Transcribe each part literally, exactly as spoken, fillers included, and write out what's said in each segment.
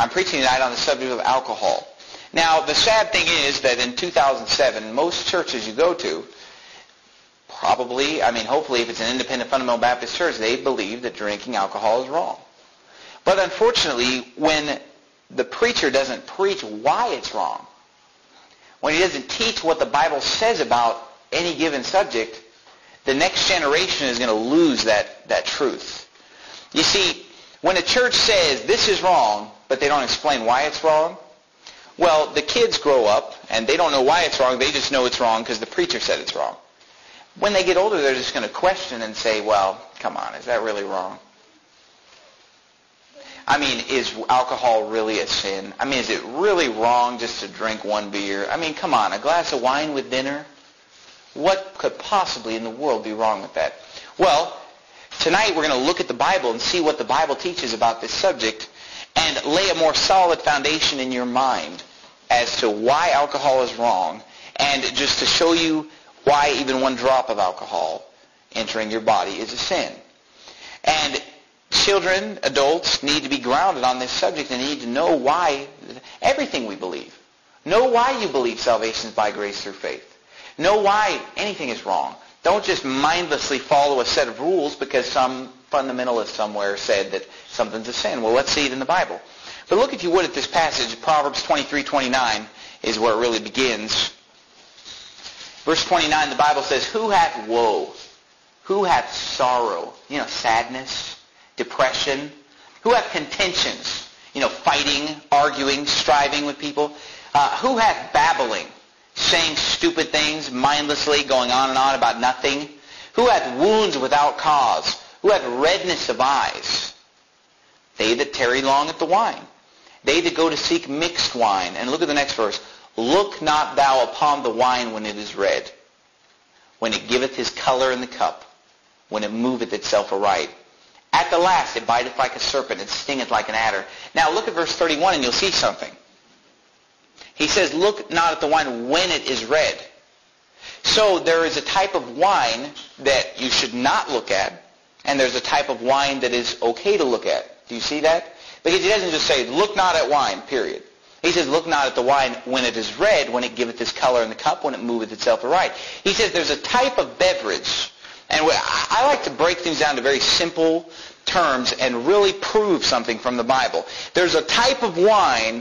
I'm preaching tonight on the subject of alcohol. Now, the sad thing is that in two thousand seven, most churches you go to, probably, I mean, hopefully if it's an independent fundamental Baptist church, they believe that drinking alcohol is wrong. But unfortunately, when the preacher doesn't preach why it's wrong, when he doesn't teach what the Bible says about any given subject, the next generation is going to lose that, that truth. You see, when a church says this is wrong, but they don't explain why it's wrong, well, the kids grow up and they don't know why it's wrong. They just know it's wrong because the preacher said it's wrong. When they get older, they're just going to question and say, well, come on, is that really wrong? I mean, is alcohol really a sin? I mean, is it really wrong just to drink one beer? I mean, come on, a glass of wine with dinner? What could possibly in the world be wrong with that? Well, tonight we're going to look at the Bible and see what the Bible teaches about this subject and lay a more solid foundation in your mind as to why alcohol is wrong, and just to show you why even one drop of alcohol entering your body is a sin. And children, adults need to be grounded on this subject and need to know why everything we believe. Know why you believe salvation is by grace through faith. Know why anything is wrong. Don't just mindlessly follow a set of rules because some fundamentalist somewhere said that something's a sin. Well, let's see it in the Bible. But look, if you would, at this passage. Proverbs twenty-three twenty-nine is where it really begins. Verse twenty-nine, the Bible says, who hath woe? Who hath sorrow? You know, sadness, depression. Who hath contentions? You know, fighting, arguing, striving with people. Uh, who hath babbling? Saying stupid things mindlessly, going on and on about nothing. Who hath wounds without cause? Who hath redness of eyes? They that tarry long at the wine. They that go to seek mixed wine. And look at the next verse. Look not thou upon the wine when it is red, when it giveth his color in the cup, when it moveth itself aright. At the last it biteth like a serpent, and stingeth like an adder. Now look at verse thirty-one and you'll see something. He says, look not at the wine when it is red. So there is a type of wine that you should not look at, and there's a type of wine that is okay to look at. Do you see that? Because he doesn't just say, look not at wine, period. He says, look not at the wine when it is red, when it giveth its color in the cup, when it moveth itself aright. He says there's a type of beverage, and I like to break things down to very simple terms and really prove something from the Bible. There's a type of wine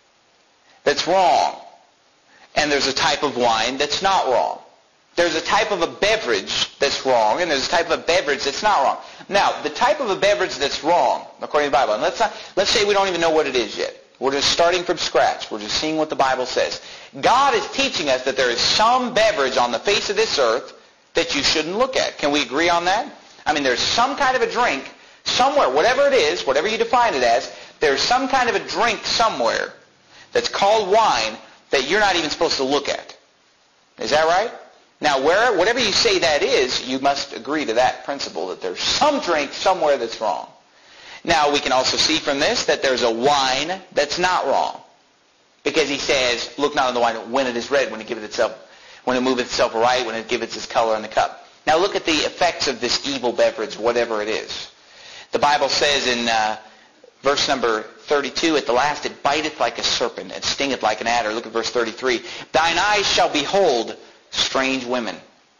that's wrong, and there's a type of wine that's not wrong. There's a type of a beverage that's wrong, and there's a type of a beverage that's not wrong. Now, the type of a beverage that's wrong, according to the Bible, and let's not, let's say we don't even know what it is yet. We're just starting from scratch. We're just seeing what the Bible says. God is teaching us that there is some beverage on the face of this earth that you shouldn't look at. Can we agree on that? I mean, there's some kind of a drink somewhere, whatever it is, whatever you define it as, there's some kind of a drink somewhere that's called wine that you're not even supposed to look at. Is that right? Now, where, whatever you say that is, you must agree to that principle, that there's some drink somewhere that's wrong. Now, we can also see from this that there's a wine that's not wrong. Because he says, look not on the wine when it is red, when it giveth itself, when it moveth itself aright, when it giveth its color in the cup. Now, look at the effects of this evil beverage, whatever it is. The Bible says in uh, verse number thirty-two, at the last it biteth like a serpent, and stingeth like an adder. Look at verse thirty-three. Thine eyes shall behold strange women,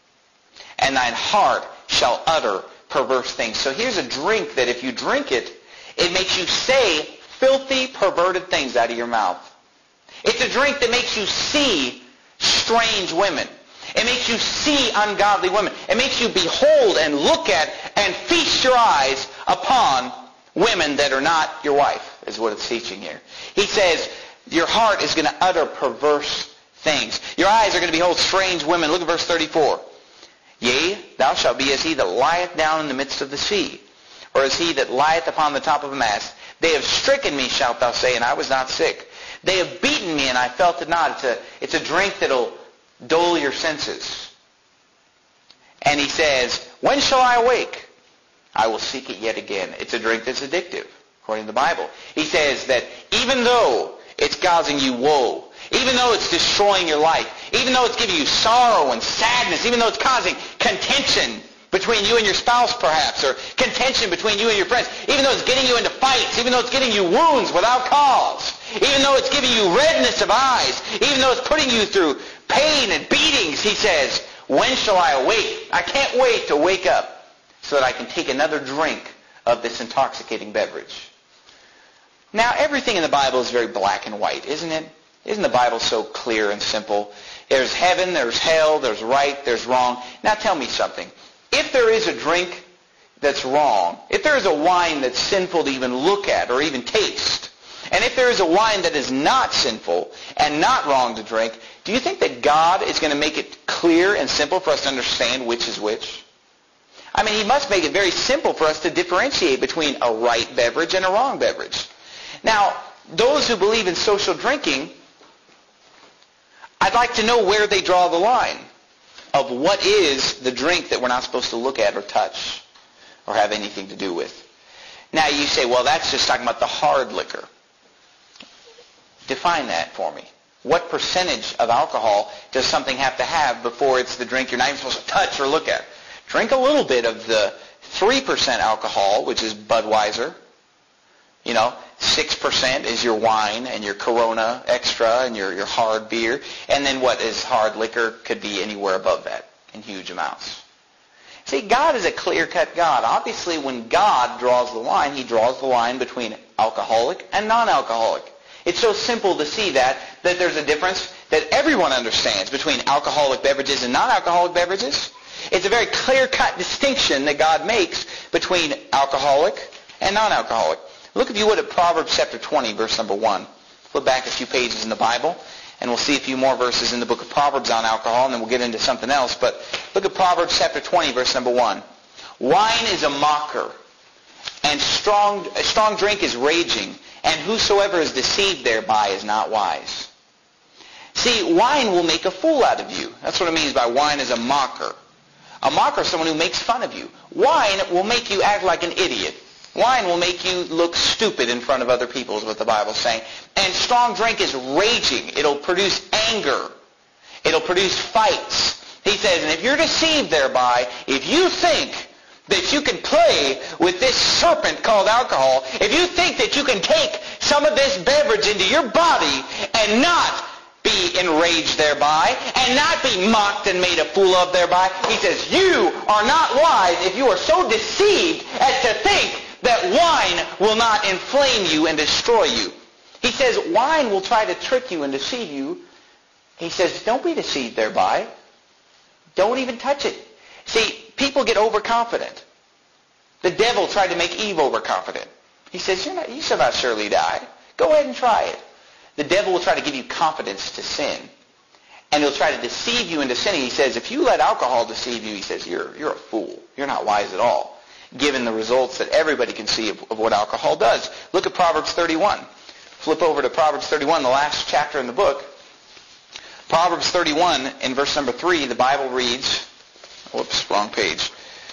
and thine heart shall utter perverse things. So here's a drink that if you drink it, it makes you say filthy, perverted things out of your mouth. It's a drink that makes you see strange women. It makes you see ungodly women. It makes you behold and look at and feast your eyes upon women that are not your wife, is what it's teaching here. He says your heart is going to utter perverse things. Your eyes are going to behold strange women. Look at verse thirty-four. Yea, thou shalt be as he that lieth down in the midst of the sea, or as he that lieth upon the top of a mast. They have stricken me, shalt thou say, and I was not sick. They have beaten me, and I felt it not. It's a, it's a drink that'll dull your senses. And he says, when shall I awake? I will seek it yet again. It's a drink that's addictive, according to the Bible. He says that even though it's causing you woe, even though it's destroying your life, even though it's giving you sorrow and sadness, even though it's causing contention between you and your spouse perhaps, or contention between you and your friends, even though it's getting you into fights, even though it's getting you wounds without cause, even though it's giving you redness of eyes, even though it's putting you through pain and beatings, he says, when shall I awake? I can't wait to wake up so that I can take another drink of this intoxicating beverage. Now, everything in the Bible is very black and white, isn't it? Isn't the Bible so clear and simple? There's heaven, there's hell, there's right, there's wrong. Now tell me something. If there is a drink that's wrong, if there is a wine that's sinful to even look at or even taste, and if there is a wine that is not sinful and not wrong to drink, do you think that God is going to make it clear and simple for us to understand which is which? I mean, he must make it very simple for us to differentiate between a right beverage and a wrong beverage. Now, those who believe in social drinking, I'd like to know where they draw the line of what is the drink that we're not supposed to look at or touch or have anything to do with. Now you say, well, that's just talking about the hard liquor. Define that for me. What percentage of alcohol does something have to have before it's the drink you're not even supposed to touch or look at? Drink a little bit of the three percent alcohol, which is Budweiser. You know, six percent is your wine and your Corona Extra and your, your hard beer. And then what is hard liquor could be anywhere above that in huge amounts. See, God is a clear-cut God. Obviously, when God draws the line, he draws the line between alcoholic and non-alcoholic. It's so simple to see that, that there's a difference that everyone understands between alcoholic beverages and non-alcoholic beverages. It's a very clear-cut distinction that God makes between alcoholic and non-alcoholic. Look, if you would, at Proverbs chapter twenty, verse number one. Flip back a few pages in the Bible, and we'll see a few more verses in the book of Proverbs on alcohol, and then we'll get into something else. But look at Proverbs chapter twenty, verse number one. Wine is a mocker, and strong, strong drink is raging, and whosoever is deceived thereby is not wise. See, wine will make a fool out of you. That's what it means by wine is a mocker. A mocker is someone who makes fun of you. Wine will make you act like an idiot. Wine will make you look stupid in front of other people, is what the Bible's saying. And strong drink is raging. It'll produce anger. It'll produce fights. He says, and if you're deceived thereby, if you think that you can play with this serpent called alcohol, if you think that you can take some of this beverage into your body and not be enraged thereby, and not be mocked and made a fool of thereby, he says, you are not wise if you are so deceived as to think that wine will not inflame you and destroy you. He says wine will try to trick you and deceive you. He says, don't be deceived thereby. Don't even touch it. See, people get overconfident. The devil tried to make Eve overconfident. He says, You're not, you shall not surely die. Go ahead and try it. The devil will try to give you confidence to sin. And he'll try to deceive you into sinning. He says, if you let alcohol deceive you, he says, you're, you're a fool. You're not wise at all, given the results that everybody can see of, of what alcohol does. Look at Proverbs thirty-one. Flip over to Proverbs thirty-one, the last chapter in the book. Proverbs thirty-one, in verse number three, the Bible reads, whoops, wrong page.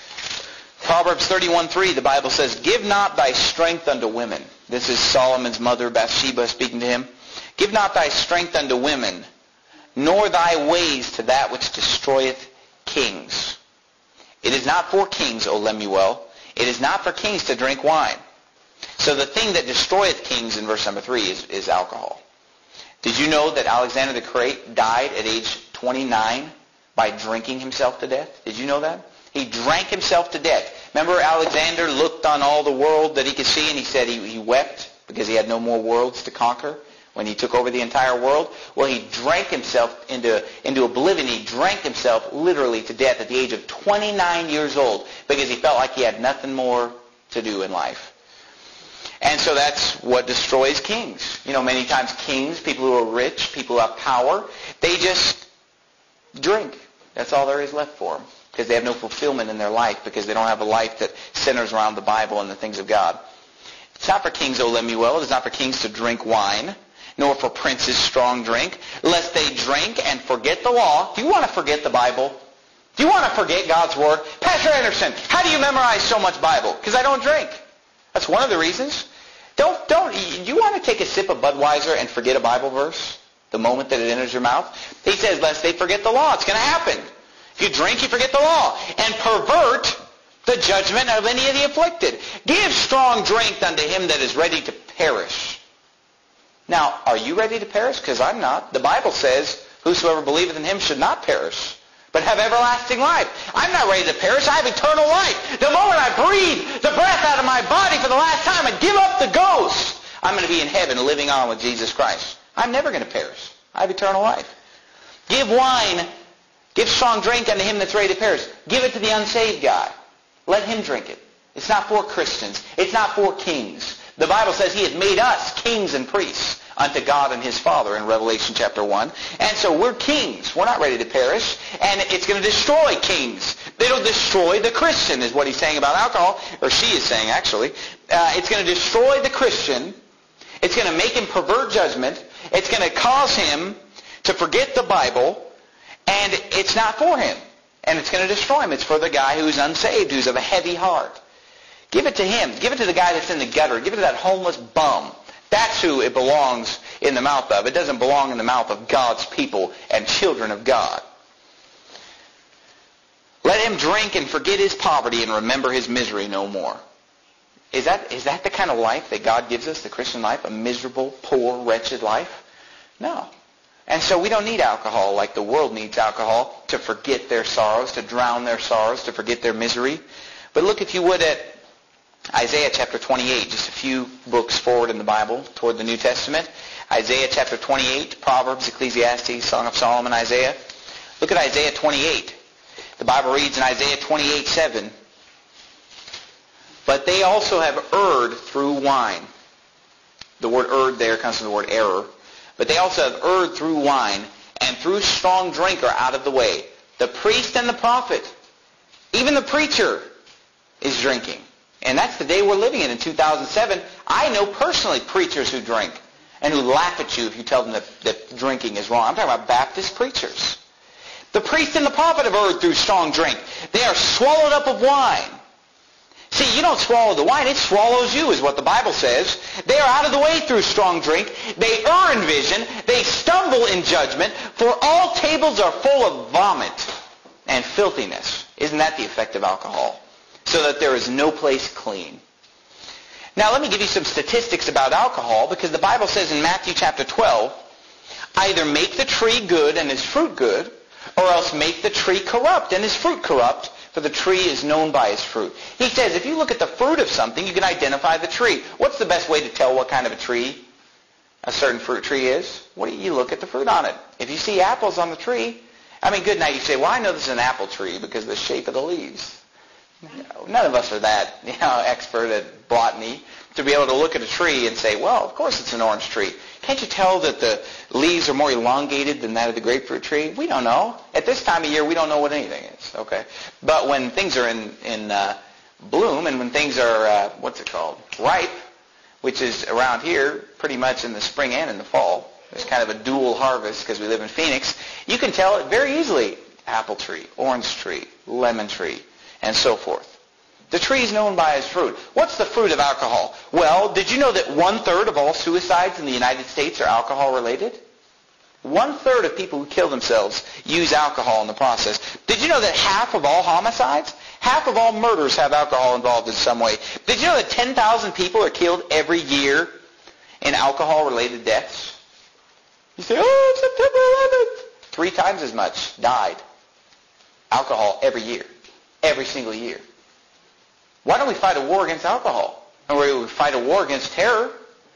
Proverbs thirty-one three, the Bible says, give not thy strength unto women. This is Solomon's mother, Bathsheba, speaking to him. Give not thy strength unto women, nor thy ways to that which destroyeth kings. It is not for kings, O Lemuel. It is not for kings to drink wine. So the thing that destroyeth kings in verse number three is, is alcohol. Did you know that Alexander the Great died at age twenty-nine by drinking himself to death? Did you know that? He drank himself to death. Remember, Alexander looked on all the world that he could see, and he said he, he wept because he had no more worlds to conquer when he took over the entire world? Well, he drank himself into, into oblivion. He drank himself literally to death at the age of twenty-nine years old because he felt like he had nothing more to do in life. And so that's what destroys kings. You know, many times kings, people who are rich, people who have power, they just drink. That's all there is left for them because they have no fulfillment in their life because they don't have a life that centers around the Bible and the things of God. It's not for kings, O Lemuel. It's not for kings to drink wine, nor for princes strong drink, lest they drink and forget the law. Do you want to forget the Bible? Do you want to forget God's Word? Pastor Anderson, how do you memorize so much Bible? Because I don't drink. That's one of the reasons. Don't, don't, you want to take a sip of Budweiser and forget a Bible verse the moment that it enters your mouth? He says, lest they forget the law. It's going to happen. If you drink, you forget the law, and pervert the judgment of any of the afflicted. Give strong drink unto him that is ready to perish. Now, are you ready to perish? Because I'm not. The Bible says, whosoever believeth in him should not perish, but have everlasting life. I'm not ready to perish. I have eternal life. The moment I breathe the breath out of my body for the last time and give up the ghost, I'm going to be in heaven living on with Jesus Christ. I'm never going to perish. I have eternal life. Give wine, give strong drink unto him that's ready to perish. Give it to the unsaved guy. Let him drink it. It's not for Christians. It's not for kings. The Bible says he has made us kings and priests unto God and his Father in Revelation chapter one. And so we're kings. We're not ready to perish. And it's going to destroy kings. It'll destroy the Christian, is what he's saying about alcohol, or she is saying actually. Uh, it's going to destroy the Christian. It's going to make him pervert judgment. It's going to cause him to forget the Bible. And it's not for him. And it's going to destroy him. It's for the guy who's unsaved, who's of a heavy heart. Give it to him. Give it to the guy that's in the gutter. Give it to that homeless bum. That's who it belongs in the mouth of. It doesn't belong in the mouth of God's people and children of God. Let him drink and forget his poverty and remember his misery no more. Is that, is that the kind of life that God gives us, the Christian life? A miserable, poor, wretched life? No. And so we don't need alcohol like the world needs alcohol to forget their sorrows, to drown their sorrows, to forget their misery. But look, if you would, at Isaiah chapter twenty-eight, just a few books forward in the Bible toward the New Testament. Isaiah chapter twenty-eight, Proverbs, Ecclesiastes, Song of Solomon, Isaiah. Look at Isaiah twenty-eight. The Bible reads in Isaiah twenty-eight seven, but they also have erred through wine. The word erred there comes from the word error. But they also have erred through wine, and through strong drink are out of the way. The priest and the prophet, even the preacher, is drinking. And that's the day we're living in in two thousand seven. I know personally preachers who drink and who laugh at you if you tell them that, that drinking is wrong. I'm talking about Baptist preachers. The priest and the prophet have erred through strong drink. They are swallowed up of wine. See, you don't swallow the wine, it swallows you, is what the Bible says. They are out of the way through strong drink. They err in vision. They stumble in judgment. For all tables are full of vomit and filthiness. Isn't that the effect of alcohol? So that there is no place clean. Now let me give you some statistics about alcohol, because the Bible says in Matthew chapter twelve, either make the tree good and his fruit good, or else make the tree corrupt and his fruit corrupt, for the tree is known by its fruit. He says if you look at the fruit of something, you can identify the tree. What's the best way to tell what kind of a tree a certain fruit tree is? What do you look at the fruit on it? If you see apples on the tree, I mean, good night, you say, well, I know this is an apple tree because of the shape of the leaves. None of us are that, you know, expert at botany to be able to look at a tree and say, well, of course it's an orange tree. Can't you tell that the leaves are more elongated than that of the grapefruit tree? We don't know. At this time of year, we don't know what anything is, okay? But when things are in, in uh, bloom and when things are, uh, what's it called, ripe, which is around here pretty much in the spring and in the fall, there's kind of a dual harvest because we live in Phoenix, you can tell it very easily. Apple tree, orange tree, lemon tree, and so forth. The tree is known by its fruit. What's the fruit of alcohol? Well, did you know that one-third of all suicides in the United States are alcohol-related? One-third of people who kill themselves use alcohol in the process. Did you know that half of all homicides, half of all murders have alcohol involved in some way? Did you know that ten thousand people are killed every year in alcohol-related deaths? You say, oh, it's September eleventh. Three times as much died. Alcohol every year. Every single year. Why don't we fight a war against alcohol? Or we fight a war against terror.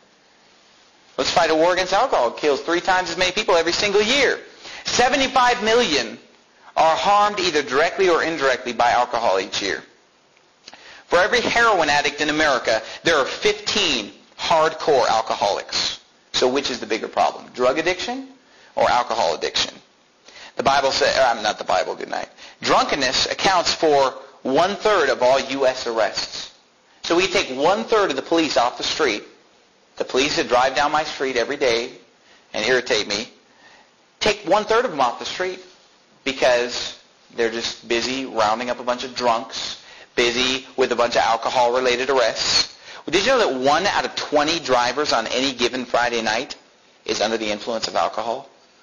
Let's fight a war against alcohol. It kills three times as many people every single year. seventy-five million are harmed either directly or indirectly by alcohol each year. For every heroin addict in America, there are fifteen hardcore alcoholics. So which is the bigger problem? Drug addiction or alcohol addiction? The Bible says, I'm not the Bible, good night. Drunkenness accounts for one-third of all U S arrests. So we take one-third of the police off the street, the police that drive down my street every day and irritate me, take one-third of them off the street because they're just busy rounding up a bunch of drunks, busy with a bunch of alcohol-related arrests. Did you know that one out of twenty drivers on any given Friday night is under the influence of alcohol?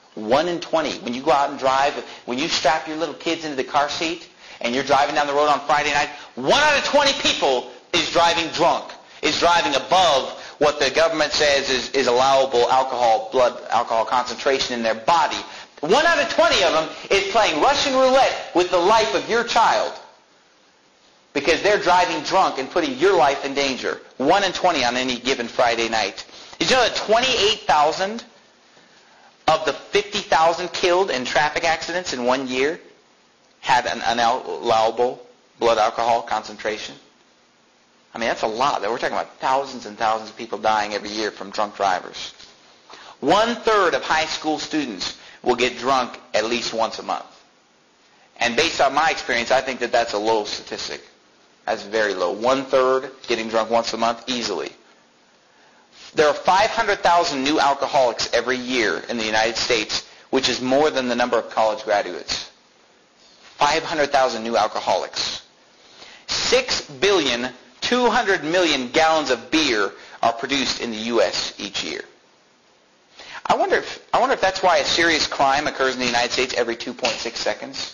One in twenty. When you go out and drive, when you strap your little kids into the car seat and you're driving down the road on Friday night, one out of twenty people is driving drunk, is driving above what the government says is, is allowable alcohol, blood alcohol concentration in their body. One out of twenty of them is playing Russian roulette with the life of your child because they're driving drunk and putting your life in danger. One in twenty on any given Friday night. Did you know that twenty-eight thousand of the fifty thousand killed in traffic accidents in one year had an unallowable blood alcohol concentration? I mean, that's a lot. We're talking about thousands and thousands of people dying every year from drunk drivers. One-third of high school students will get drunk at least once a month. And based on my experience, I think that that's a low statistic. That's very low. One-third getting drunk once a month, easily. There are five hundred thousand new alcoholics every year in the United States, which is more than the number of college graduates. five hundred thousand new alcoholics. Six billion, two hundred million gallons of beer are produced in the U S each year. I wonder if, I wonder if that's why a serious crime occurs in the United States every two point six seconds.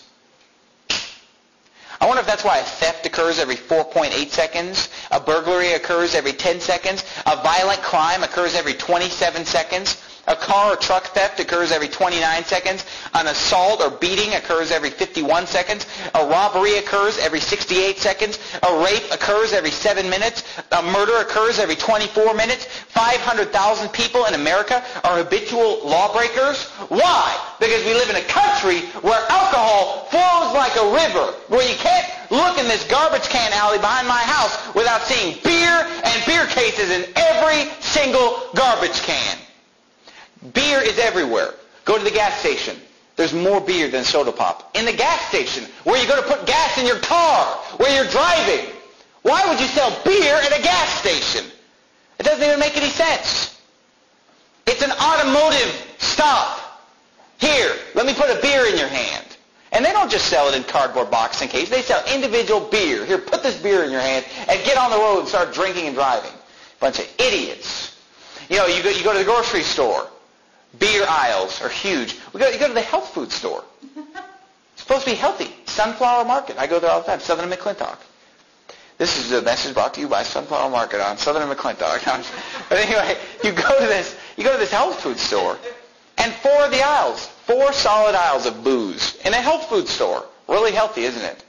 I wonder if that's why a theft occurs every four point eight seconds, a burglary occurs every ten seconds, a violent crime occurs every twenty-seven seconds, a car or truck theft occurs every twenty-nine seconds, an assault or beating occurs every fifty-one seconds, a robbery occurs every sixty-eight seconds, a rape occurs every seven minutes, a murder occurs every twenty-four minutes. five hundred thousand people in America are habitual lawbreakers. Why? Because we live in a country where alcohol flows like a river, where you can't look in this garbage can alley behind my house without seeing beer and beer cases in every single garbage can. Beer is everywhere. Go to the gas station. There's more beer than soda pop. In the gas station, where you're going to put gas in your car, where you're driving. Why would you sell beer at a gas station? It doesn't even make any sense. It's an automotive stop. Here, let me put a beer in your hand. And they don't just sell it in cardboard box and case. They sell individual beer. Here, put this beer in your hand and get on the road and start drinking and driving. Bunch of idiots. You know, you go, you go to the grocery store. Beer aisles are huge. We go, you go to the health food store. It's supposed to be healthy. Sunflower Market. I go there all the time. Southern and McClintock. This is a message brought to you by Sunflower Market on Southern and McClintock. But anyway, you go to this, you go to this health food store, and four of the aisles, four solid aisles of booze in a health food store. Really healthy, isn't it?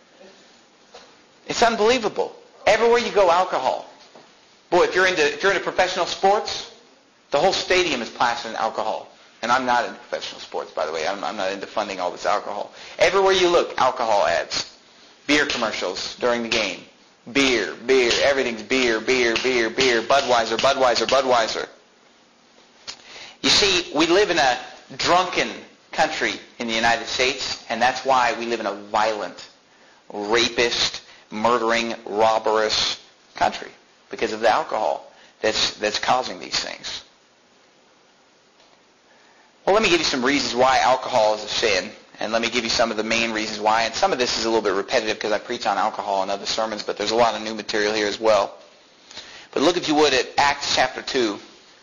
It's unbelievable. Everywhere you go, alcohol. Boy, if you're into if you're into professional sports, the whole stadium is plastered in alcohol. And I'm not into professional sports, by the way. I'm, I'm not into funding all this alcohol. Everywhere you look, alcohol ads. Beer commercials during the game. Beer, beer, everything's beer, beer, beer, beer. Budweiser, Budweiser, Budweiser. You see, we live in a drunken country in the United States, and that's why we live in a violent, rapist, murdering, robberous country, because of the alcohol that's, that's causing these things. Well, let me give you some reasons why alcohol is a sin, and let me give you some of the main reasons why. And some of this is a little bit repetitive because I preach on alcohol in other sermons, but there's a lot of new material here as well. But look, if you would, at Acts chapter two.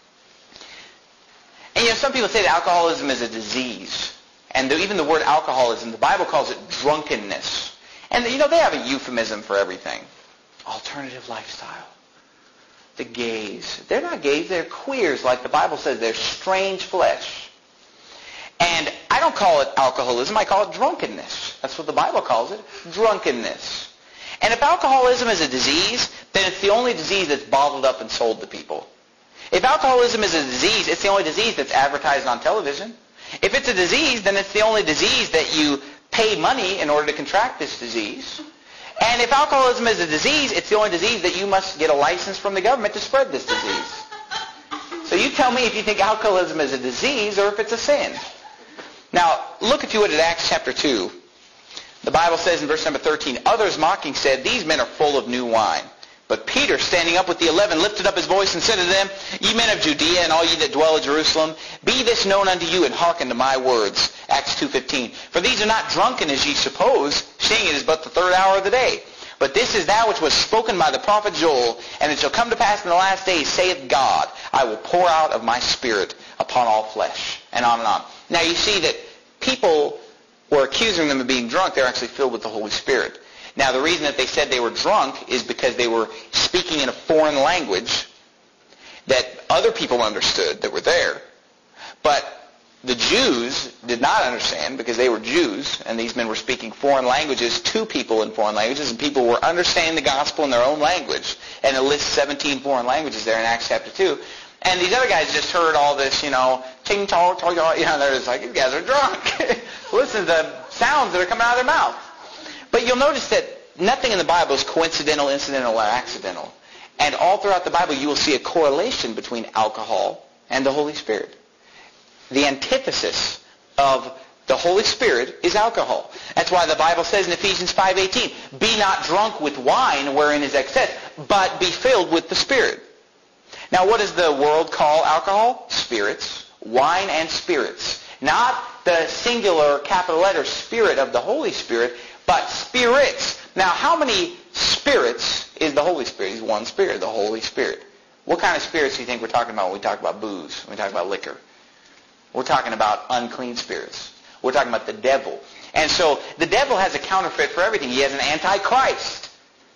And you know, some people say that alcoholism is a disease. And even the word alcoholism, the Bible calls it drunkenness. And you know, they have a euphemism for everything. Alternative lifestyle. The gays. They're not gays, they're queers, like the Bible says. They're strange flesh. And I don't call it alcoholism, I call it drunkenness. That's what the Bible calls it, drunkenness. And if alcoholism is a disease, then it's the only disease that's bottled up and sold to people. If alcoholism is a disease, it's the only disease that's advertised on television. If it's a disease, then it's the only disease that you pay money in order to contract this disease. And if alcoholism is a disease, it's the only disease that you must get a license from the government to spread this disease. So you tell me if you think alcoholism is a disease or if it's a sin. Now, look if you would at Acts chapter two. The Bible says in verse number thirteen, others mocking said, these men are full of new wine. But Peter, standing up with the eleven, lifted up his voice and said to them, ye men of Judea and all ye that dwell at Jerusalem, be this known unto you, and hearken to my words. Acts two fifteen. For these are not drunken as ye suppose, seeing it is but the third hour of the day. But this is that which was spoken by the prophet Joel, and it shall come to pass in the last days, saith God, I will pour out of my spirit upon all flesh. and on and on. Now you see that people were accusing them of being drunk. They're actually filled with the Holy Spirit. Now the reason that they said they were drunk is because they were speaking in a foreign language that other people understood that were there. But the Jews did not understand because they were Jews, and these men were speaking foreign languages to people in foreign languages, and people were understanding the gospel in their own language. And it lists seventeen foreign languages there in Acts chapter two. And these other guys just heard all this, you know, ting tong tong, you know, they're just like, these guys are drunk. Listen to the sounds that are coming out of their mouth. But you'll notice that nothing in the Bible is coincidental, incidental, or accidental. And all throughout the Bible you will see a correlation between alcohol and the Holy Spirit. The antithesis of the Holy Spirit is alcohol. That's why the Bible says in Ephesians five eighteen, be not drunk with wine wherein is excess, but be filled with the Spirit. Now what does the world call alcohol? Spirits. Wine and spirits. Not the singular capital letter Spirit of the Holy Spirit, but spirits. Now how many spirits is the Holy Spirit? He's one Spirit, the Holy Spirit. What kind of spirits do you think we're talking about when we talk about booze, when we talk about liquor? We're talking about unclean spirits. We're talking about the devil. And so the devil has a counterfeit for everything. He has an antichrist.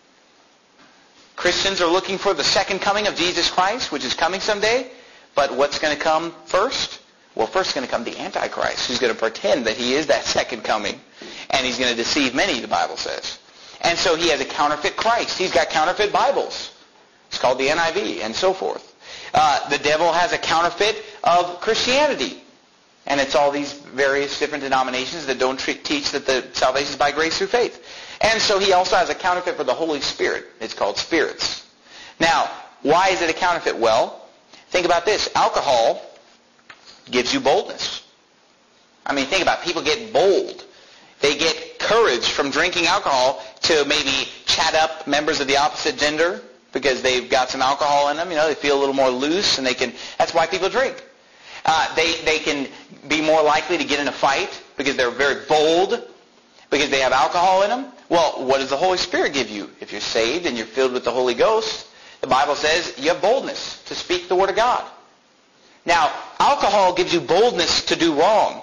Christians are looking for the second coming of Jesus Christ, which is coming someday. But what's going to come first? Well, first is going to come the Antichrist, who's going to pretend that he is that second coming. And he's going to deceive many, the Bible says. And so he has a counterfeit Christ. He's got counterfeit Bibles. It's called the N I V and so forth. Uh, the devil has a counterfeit of Christianity. And it's all these various different denominations that don't tre- teach that the salvation is by grace through faith. And so he also has a counterfeit for the Holy Spirit. It's called spirits. Now, why is it a counterfeit? Well, think about this. Alcohol gives you boldness. I mean, think about it. People get bold. They get courage from drinking alcohol to maybe chat up members of the opposite gender because they've got some alcohol in them. You know, they feel a little more loose, and they can. That's why people drink. Uh, they, they can be more likely to get in a fight because they're very bold, because they have alcohol in them. Well, what does the Holy Spirit give you? If you're saved and you're filled with the Holy Ghost, the Bible says you have boldness to speak the Word of God. Now, alcohol gives you boldness to do wrong.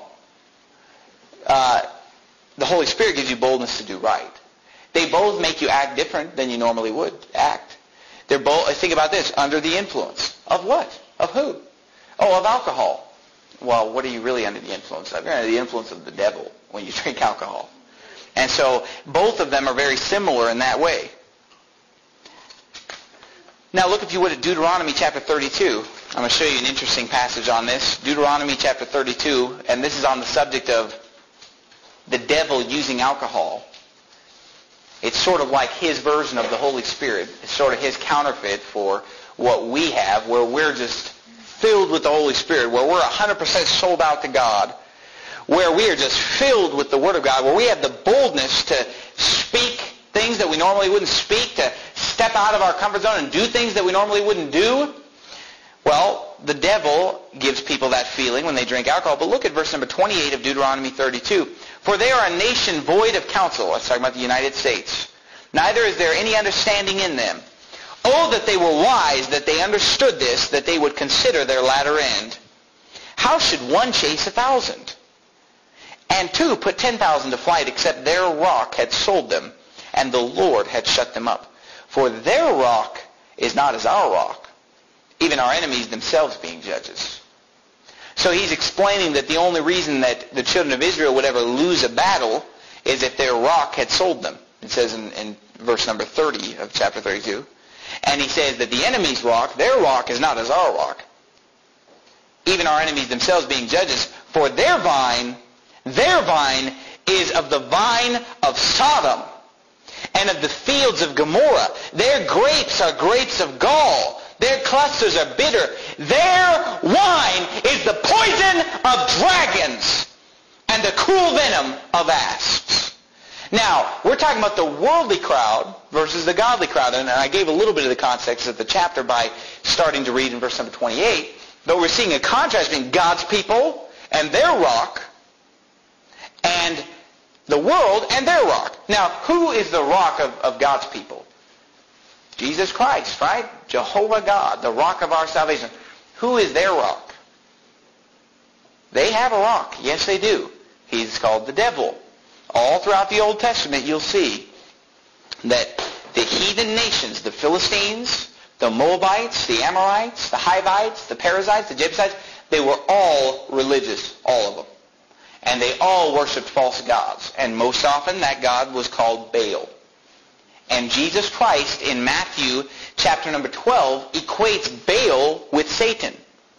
Uh, the Holy Spirit gives you boldness to do right. They both make you act different than you normally would act. They're both, think about this, under the influence. Of what? Of who? Oh, of alcohol. Well, what are you really under the influence of? You're under the influence of the devil when you drink alcohol. And so both of them are very similar in that way. Now look, if you would, at Deuteronomy chapter thirty-two. I'm going to show you an interesting passage on this. Deuteronomy chapter thirty-two, and this is on the subject of the devil using alcohol. It's sort of like his version of the Holy Spirit. It's sort of his counterfeit for what we have, where we're just filled with the Holy Spirit, where we're one hundred percent sold out to God, where we are just filled with the Word of God, where we have the boldness to speak things that we normally wouldn't speak, to step out of our comfort zone and do things that we normally wouldn't do. Well, the devil gives people that feeling when they drink alcohol. But look at verse number twenty-eight of Deuteronomy thirty-two. For they are a nation void of counsel. Let's talk about the United States. Neither is there any understanding in them. Oh, that they were wise, that they understood this, that they would consider their latter end. How should one chase a thousand? And two put ten thousand to flight, except their rock had sold them, and the Lord had shut them up. For their rock is not as our rock, even our enemies themselves being judges. So he's explaining that the only reason that the children of Israel would ever lose a battle is if their rock had sold them. It says in, in verse number thirty of chapter thirty-two. And he says that the enemy's rock, their rock, is not as our rock, even our enemies themselves being judges. For their vine, their vine is of the vine of Sodom and of the fields of Gomorrah. Their grapes are grapes of gall. Their clusters are bitter. Their wine is the poison of dragons and the cruel venom of asps. Now, we're talking about the worldly crowd versus the godly crowd. And I gave a little bit of the context of the chapter by starting to read in verse number twenty-eight. But we're seeing a contrast between God's people and their rock and the world and their rock. Now, who is the rock of, of God's people? Jesus Christ, right? Jehovah God, the rock of our salvation. Who is their rock? They have a rock. Yes, they do. He's called the devil. All throughout the Old Testament, you'll see that the heathen nations, the Philistines, the Moabites, the Amorites, the Hivites, the Perizzites, the Jebusites, they were all religious, all of them. And they all worshipped false gods. And most often that god was called Baal. And Jesus Christ in Matthew chapter number twelve equates Baal with Satan.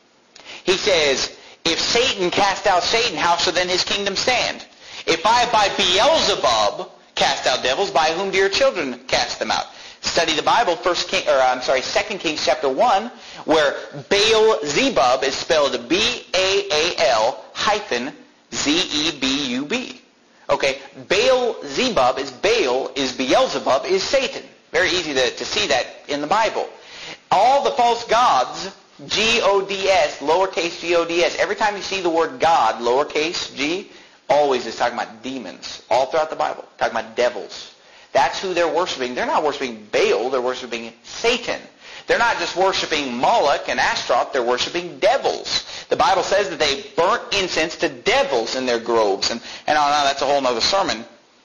He says, if Satan cast out Satan, how shall then his kingdom stand? If I by Beelzebub cast out devils, by whom do your children cast them out? Study the Bible, First King, or I'm sorry, Second Kings chapter one, where Baal-zebub is spelled B A A L hyphen Z E B U B. Okay, Baal-zebub is Baal, is Beelzebub, is Satan. Very easy to, to see that in the Bible. All the false gods, G O D S, lowercase G O D S, every time you see the word God, lowercase g, always is talking about demons. All throughout the Bible, talking about devils. That's who they're worshiping. They're not worshiping Baal, they're worshiping Satan. They're not just worshiping Moloch and Ashtaroth, they're worshiping devils. The Bible says that they burnt incense to devils in their groves. And, and on, that's a whole other sermon.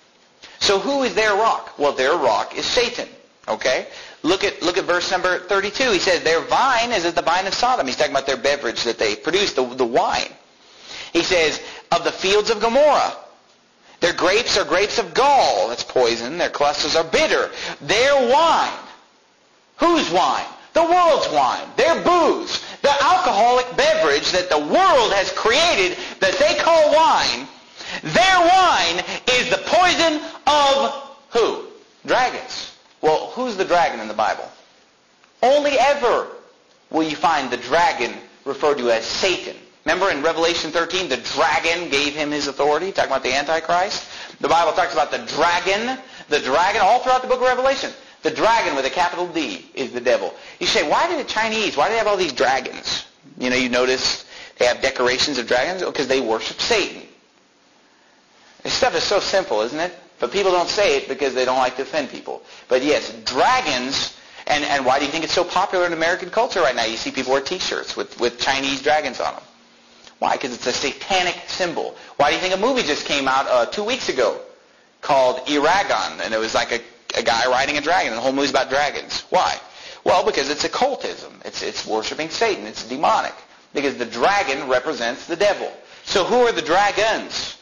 So who is their rock? Well, their rock is Satan. Okay? Look at look at verse number thirty-two. He says, their vine is as the vine of Sodom. He's talking about their beverage that they produce, the, the wine. He says, of the fields of Gomorrah. Their grapes are grapes of gall. That's poison. Their clusters are bitter. Their wine. Whose wine? The world's wine. Their booze. The alcoholic beverage that the world has created that they call wine. Their wine is the poison of who? Dragons. Well, who's the dragon in the Bible? Only ever will you find the dragon referred to as Satan. Remember in Revelation thirteen, the dragon gave him his authority, talking about the Antichrist. The Bible talks about the dragon, the dragon, all throughout the book of Revelation. The dragon with a capital D is the devil. You say, why did the Chinese, why do they have all these dragons? You know, you notice they have decorations of dragons? Because they worship Satan. This stuff is so simple, isn't it? But people don't say it because they don't like to offend people. But yes, dragons, and, and why do you think it's so popular in American culture right now? You see people wear T-shirts with, with Chinese dragons on them. Why? Because it's a satanic symbol. Why do you think a movie just came out uh, two weeks ago called Eragon? And it was like a, a guy riding a dragon, and the whole movie's about dragons. Why? Well, because it's occultism. It's, it's worshiping Satan. It's demonic. Because the dragon represents the devil. So who are the dragons?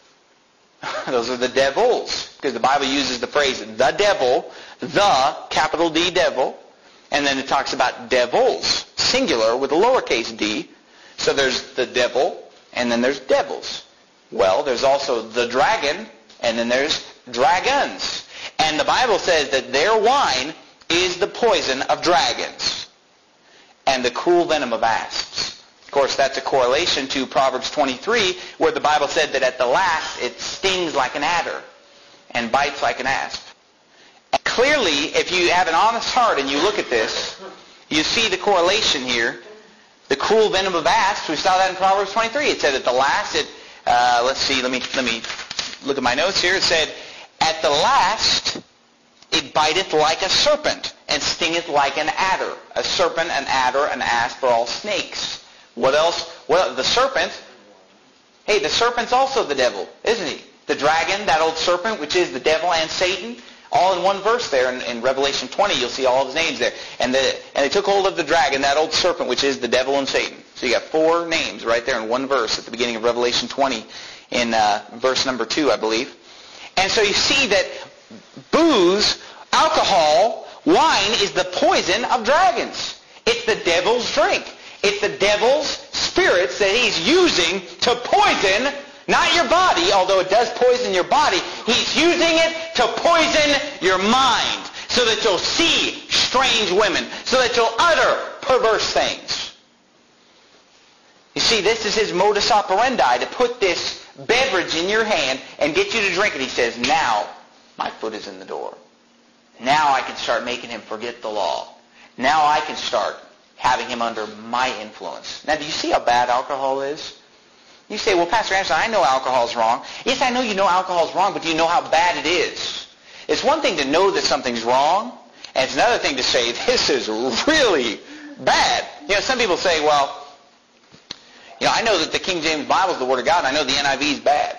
Those are the devils. Because the Bible uses the phrase, the devil, the, capital D, devil. And then it talks about devils, singular, with a lowercase d. So there's the devil, and then there's devils. Well, there's also the dragon, and then there's dragons. And the Bible says that their wine is the poison of dragons and the cruel venom of asps. Of course, that's a correlation to Proverbs twenty-three, where the Bible said that at the last it stings like an adder and bites like an asp. And clearly, if you have an honest heart and you look at this, you see the correlation here. The cruel venom of asps, we saw that in Proverbs twenty-three. It said at the last, it, uh, let's see, let me, let me look at my notes here. It said, at the last, it biteth like a serpent and stingeth like an adder. A serpent, an adder, an asp are all snakes. What else? Well, the serpent, hey, the serpent's also the devil, isn't he? The dragon, that old serpent, which is the devil and Satan, all in one verse there in, in Revelation twenty, you'll see all of his names there. And, the, and they took hold of the dragon, that old serpent, which is the devil and Satan. So you got four names right there in one verse at the beginning of Revelation twenty in uh, verse number two, I believe. And so you see that booze, alcohol, wine is the poison of dragons. It's the devil's drink. It's the devil's spirits that he's using to poison not your body, although it does poison your body. He's using it to poison your mind so that you'll see strange women, so that you'll utter perverse things. You see, this is his modus operandi, to put this beverage in your hand and get you to drink it. He says, now my foot is in the door. Now I can start making him forget the law. Now I can start having him under my influence. Now, do you see how bad alcohol is? You say, well, Pastor Anderson, I know alcohol's wrong. Yes, I know you know alcohol's wrong, but do you know how bad it is? It's one thing to know that something's wrong, and it's another thing to say, this is really bad. You know, some people say, well, You know, I know that the King James Bible is the Word of God, and I know the N I V is bad.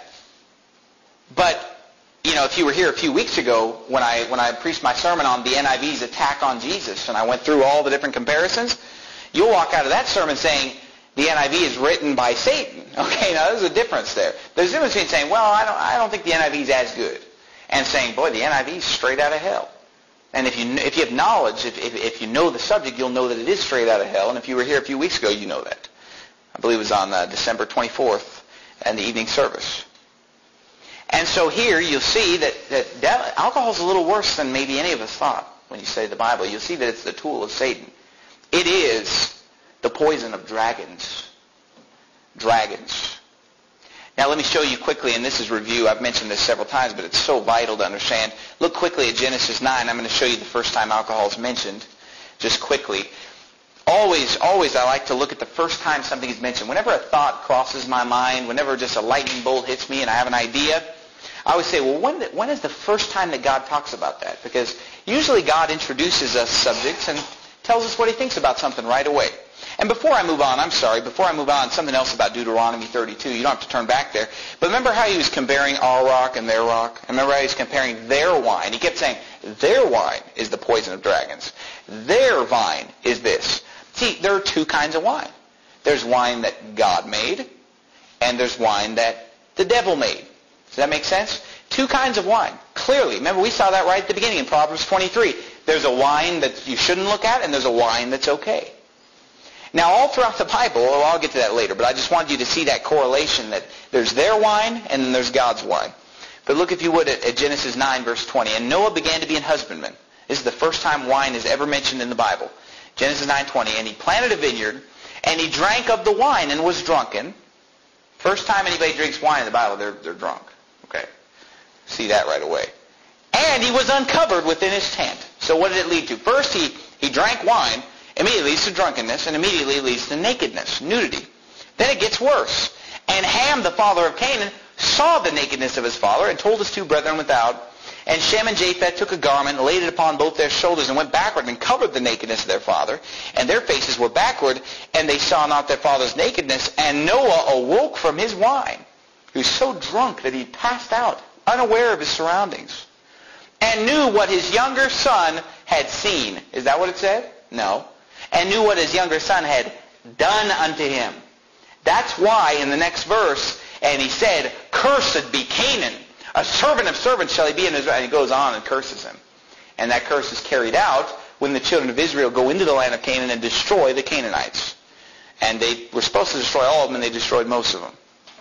But, you know, if you were here a few weeks ago when I when I preached my sermon on the N I V's attack on Jesus, and I went through all the different comparisons, you'll walk out of that sermon saying the N I V is written by Satan. Okay, now there's a difference there. There's a difference between saying, well, I don't, I don't think the N I V is as good, and saying, boy, the N I V is straight out of hell. And if you if you have knowledge, if, if, if you know the subject, you'll know that it is straight out of hell. And if you were here a few weeks ago, you know that. I believe it was on uh, December twenty-fourth and the evening service. And so here you'll see that, that alcohol is a little worse than maybe any of us thought when you study the Bible. You'll see that it's the tool of Satan. It is the poison of dragons. Dragons. Now let me show you quickly, and this is review. I've mentioned this several times, but it's so vital to understand. Look quickly at Genesis nine. I'm going to show you the first time alcohol is mentioned, just quickly. Always, always I like to look at the first time something is mentioned. Whenever a thought crosses my mind, whenever just a lightning bolt hits me and I have an idea, I always say, well, when, when is the first time that God talks about that? Because usually God introduces us subjects and tells us what he thinks about something right away. And before I move on, I'm sorry, before I move on, something else about Deuteronomy thirty-two. You don't have to turn back there. But remember how he was comparing our rock and their rock? And remember how he was comparing their wine? He kept saying, their wine is the poison of dragons. Their vine is this. See, there are two kinds of wine. There's wine that God made, and there's wine that the devil made. Does that make sense? Two kinds of wine. Clearly. Remember, we saw that right at the beginning in Proverbs twenty-three. There's a wine that you shouldn't look at, and there's a wine that's okay. Now, all throughout the Bible, well, I'll get to that later, but I just wanted you to see that correlation that there's their wine and then there's God's wine. But look, if you would, at, at Genesis nine, verse twenty. And Noah began to be an husbandman. This is the first time wine is ever mentioned in the Bible. Genesis nine twenty. And he planted a vineyard, and he drank of the wine and was drunken. First time anybody drinks wine in the Bible, they're, they're drunk. Okay. See that right away. And he was uncovered within his tent. So what did it lead to? First, he, he drank wine. Immediately leads to drunkenness, and immediately leads to nakedness, nudity. Then it gets worse. And Ham, the father of Canaan, saw the nakedness of his father and told his two brethren without. And Shem and Japheth took a garment and laid it upon both their shoulders and went backward and covered the nakedness of their father. And their faces were backward, and they saw not their father's nakedness. And Noah awoke from his wine. He was so drunk that he passed out, unaware of his surroundings, and knew what his younger son had seen. Is that what it said? No. And knew what his younger son had done unto him. That's why in the next verse, and he said, cursed be Canaan. A servant of servants shall he be in Israel. And he goes on and curses him. And that curse is carried out when the children of Israel go into the land of Canaan and destroy the Canaanites. And they were supposed to destroy all of them, and they destroyed most of them.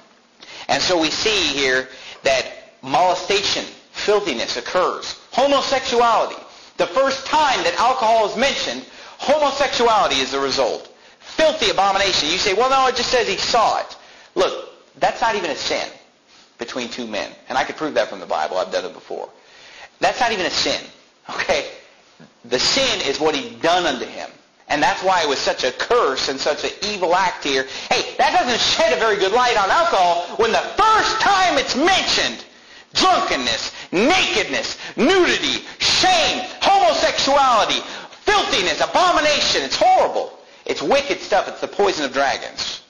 And so we see here that molestation, filthiness occurs. Homosexuality. The first time that alcohol is mentioned, homosexuality is the result. Filthy abomination. You say, well, no, it just says he saw it. Look, that's not even a sin between two men. And I could prove that from the Bible. I've done it before. That's not even a sin. Okay? The sin is what he done unto him. And that's why it was such a curse and such an evil act here. Hey, that doesn't shed a very good light on alcohol when the first time it's mentioned, drunkenness, nakedness, nudity, shame, homosexuality, filthiness, abomination. It's horrible. It's wicked stuff. It's the poison of dragons.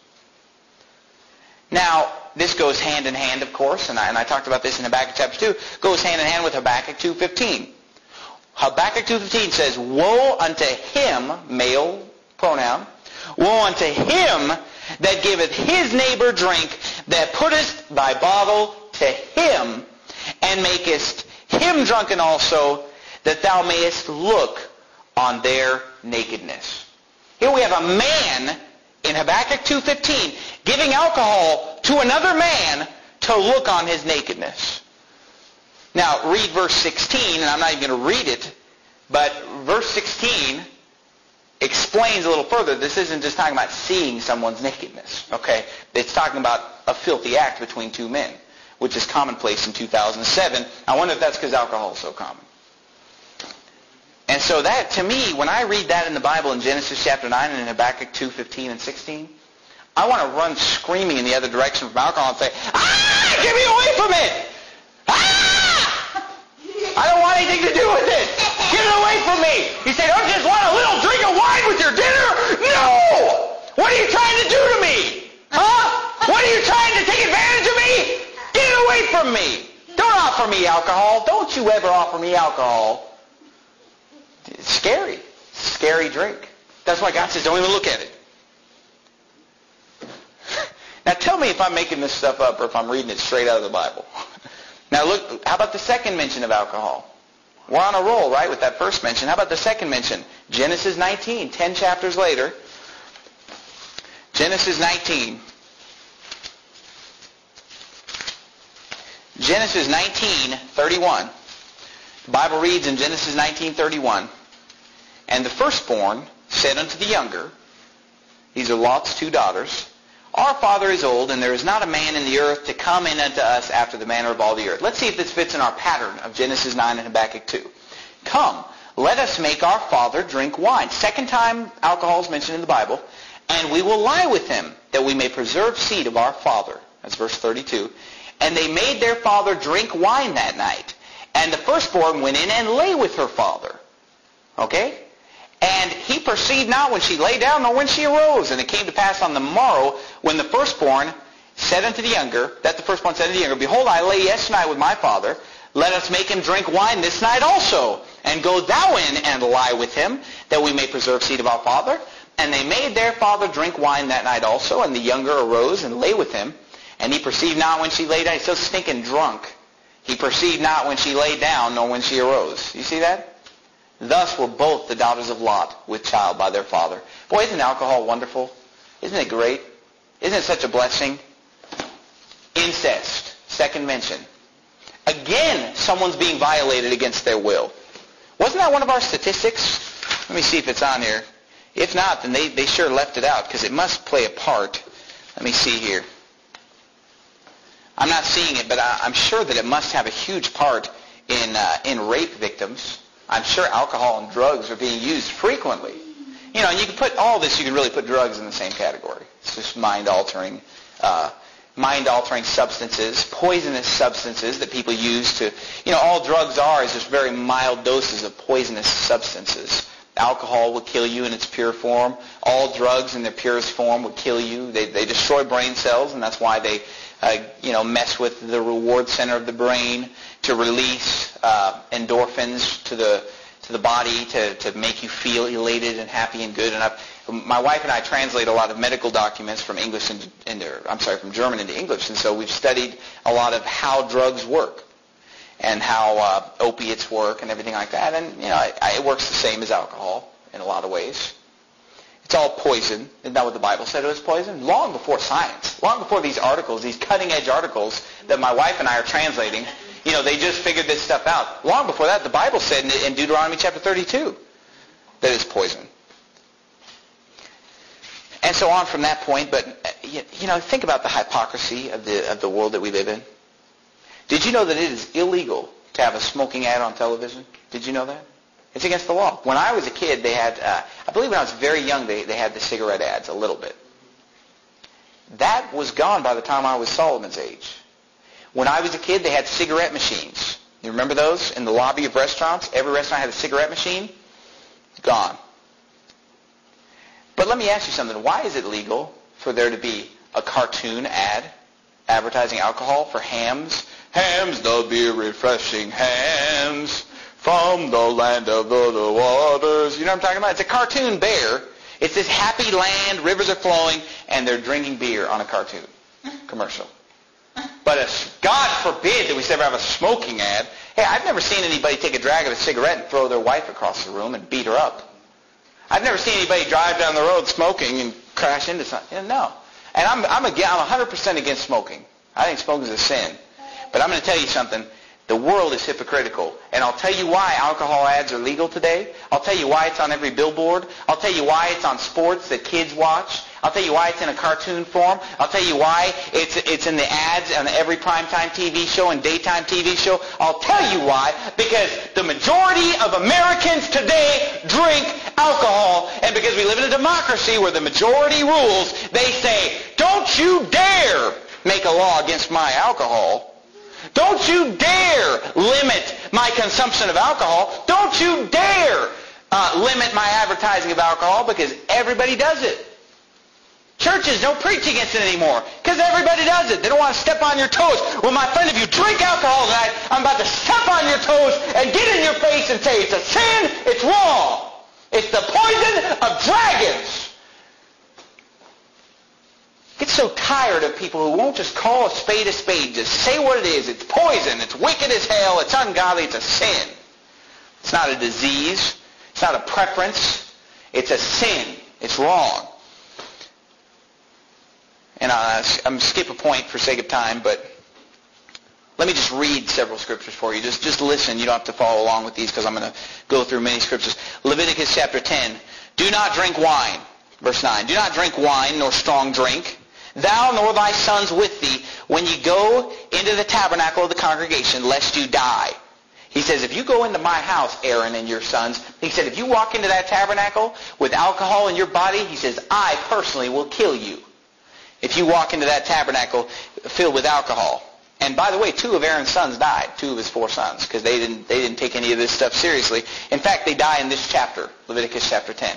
Now, this goes hand in hand, of course, and I, and I talked about this in Habakkuk chapter two, goes hand in hand with Habakkuk two fifteen. Habakkuk two fifteen says, woe unto him, male pronoun, woe unto him that giveth his neighbor drink, that puttest thy bottle to him, and makest him drunken also, that thou mayest look on their nakedness. Here we have a man in Habakkuk two fifteen giving alcohol to another man to look on his nakedness. Now, read verse sixteen, and I'm not even going to read it, but verse sixteen explains a little further. This isn't just talking about seeing someone's nakedness, okay? It's talking about a filthy act between two men, which is commonplace in two thousand seven. I wonder if that's because alcohol is so common. And so that, to me, when I read that in the Bible in Genesis chapter nine and in Habakkuk two fifteen and sixteen, I want to run screaming in the other direction from alcohol and say, ah, get me away from it! Ah! I don't want anything to do with it! Get it away from me! You say, don't you just want a little drink of wine with your dinner? No! What are you trying to do to me? Huh? from me. Don't offer me alcohol. Don't you ever offer me alcohol. It's scary. Scary drink. That's why God says, don't even look at it. Now tell me if I'm making this stuff up or if I'm reading it straight out of the Bible. Now look, how about the second mention of alcohol? We're on a roll, right, with that first mention. How about the second mention? Genesis nineteen, ten chapters later. Genesis nineteen. Genesis nineteen thirty-one. The Bible reads in Genesis nineteen thirty-one, and the firstborn said unto the younger, these are Lot's two daughters, our father is old, and there is not a man in the earth to come in unto us after the manner of all the earth. Let's see if this fits in our pattern of Genesis nine and Habakkuk two. Come, let us make our father drink wine. Second time alcohol is mentioned in the Bible. And we will lie with him, that we may preserve seed of our father. That's verse thirty-two. And they made their father drink wine that night. And the firstborn went in and lay with her father. Okay? And he perceived not when she lay down, nor when she arose. And it came to pass on the morrow, when the firstborn said unto the younger, that the firstborn said unto the younger, behold, I lay yesternight with my father. Let us make him drink wine this night also. And go thou in and lie with him, that we may preserve seed of our father. And they made their father drink wine that night also. And the younger arose and lay with him. And he perceived not when she lay down. He's so stinking drunk. He perceived not when she lay down, nor when she arose. You see that? Thus were both the daughters of Lot with child by their father. Boy, isn't alcohol wonderful? Isn't it great? Isn't it such a blessing? Incest, second mention. Again, someone's being violated against their will. Wasn't that one of our statistics? Let me see if it's on here. If not, then they, they sure left it out, because it must play a part. Let me see here. I'm not seeing it, but I, I'm sure that it must have a huge part in uh, in rape victims. I'm sure alcohol and drugs are being used frequently. You know, and you can put all this, you can really put drugs in the same category. It's just mind-altering, uh, mind-altering substances, poisonous substances that people use to, you know, all drugs are is just very mild doses of poisonous substances. Alcohol will kill you in its pure form. All drugs in their purest form would kill you. They, they destroy brain cells, and that's why they, uh, you know, mess with the reward center of the brain to release uh, endorphins to the to the body to, to make you feel elated and happy and good. And I've, my wife and I translate a lot of medical documents from English into, into I'm sorry, from German into English, and so we've studied a lot of how drugs work and how uh, opiates work and everything like that. And you know, it, it works the same as alcohol in a lot of ways. It's all poison. Isn't that what the Bible said it was poison? Long before science, long before these articles, these cutting-edge articles that my wife and I are translating. You know, they just figured this stuff out. Long before that, the Bible said in Deuteronomy chapter thirty-two that it's poison. And so on from that point, but, you know, think about the hypocrisy of the of the world that we live in. Did you know that it is illegal to have a smoking ad on television? Did you know that? It's against the law. When I was a kid, they had, uh, I believe when I was very young, they, they had the cigarette ads a little bit. That was gone by the time I was Solomon's age. When I was a kid, they had cigarette machines. You remember those in the lobby of restaurants? Every restaurant had a cigarette machine. Gone. But let me ask you something. Why is it legal for there to be a cartoon ad advertising alcohol for Hams? Hams, the beer refreshing Hams from the land of the, the waters. You know what I'm talking about? It's a cartoon bear. It's this happy land, rivers are flowing, and they're drinking beer on a cartoon commercial. But if, God forbid that we ever have a smoking ad. Hey, I've never seen anybody take a drag of a cigarette and throw their wife across the room and beat her up. I've never seen anybody drive down the road smoking and crash into something. No. And I'm, I'm, again, I'm one hundred percent against smoking. I think smoking is a sin. But I'm going to tell you something. The world is hypocritical. And I'll tell you why alcohol ads are legal today. I'll tell you why it's on every billboard. I'll tell you why it's on sports that kids watch. I'll tell you why it's in a cartoon form. I'll tell you why it's it's in the ads on every primetime T V show and daytime T V show. I'll tell you why. Because the majority of Americans today drink alcohol. And because we live in a democracy where the majority rules, they say, don't you dare make a law against my alcohol. Don't you dare limit my consumption of alcohol. Don't you dare uh, limit my advertising of alcohol, because everybody does it. Churches don't preach against it anymore because because everybody does it. They don't want to step on your toes. Well, my friend, if you drink alcohol tonight, I'm about to step on your toes and get in your face and say, it's a sin, it's wrong. It's the poison of dragons. I get so tired of people who won't just call a spade a spade. Just say what it is. It's poison. It's wicked as hell. It's ungodly. It's a sin. It's not a disease. It's not a preference. It's a sin. It's wrong. And uh, I'm going to skip a point for sake of time, but let me just read several scriptures for you. Just, just listen. You don't have to follow along with these because I'm going to go through many scriptures. Leviticus chapter ten. Do not drink wine. Verse nine. Do not drink wine nor strong drink, thou nor thy sons with thee, when ye go into the tabernacle of the congregation, lest you die. He says, if you go into my house, Aaron and your sons, he said, if you walk into that tabernacle with alcohol in your body, he says, I personally will kill you. If you walk into that tabernacle filled with alcohol. And by the way, two of Aaron's sons died, two of his four sons, because they didn't, they didn't take any of this stuff seriously. In fact, they die in this chapter, Leviticus chapter ten.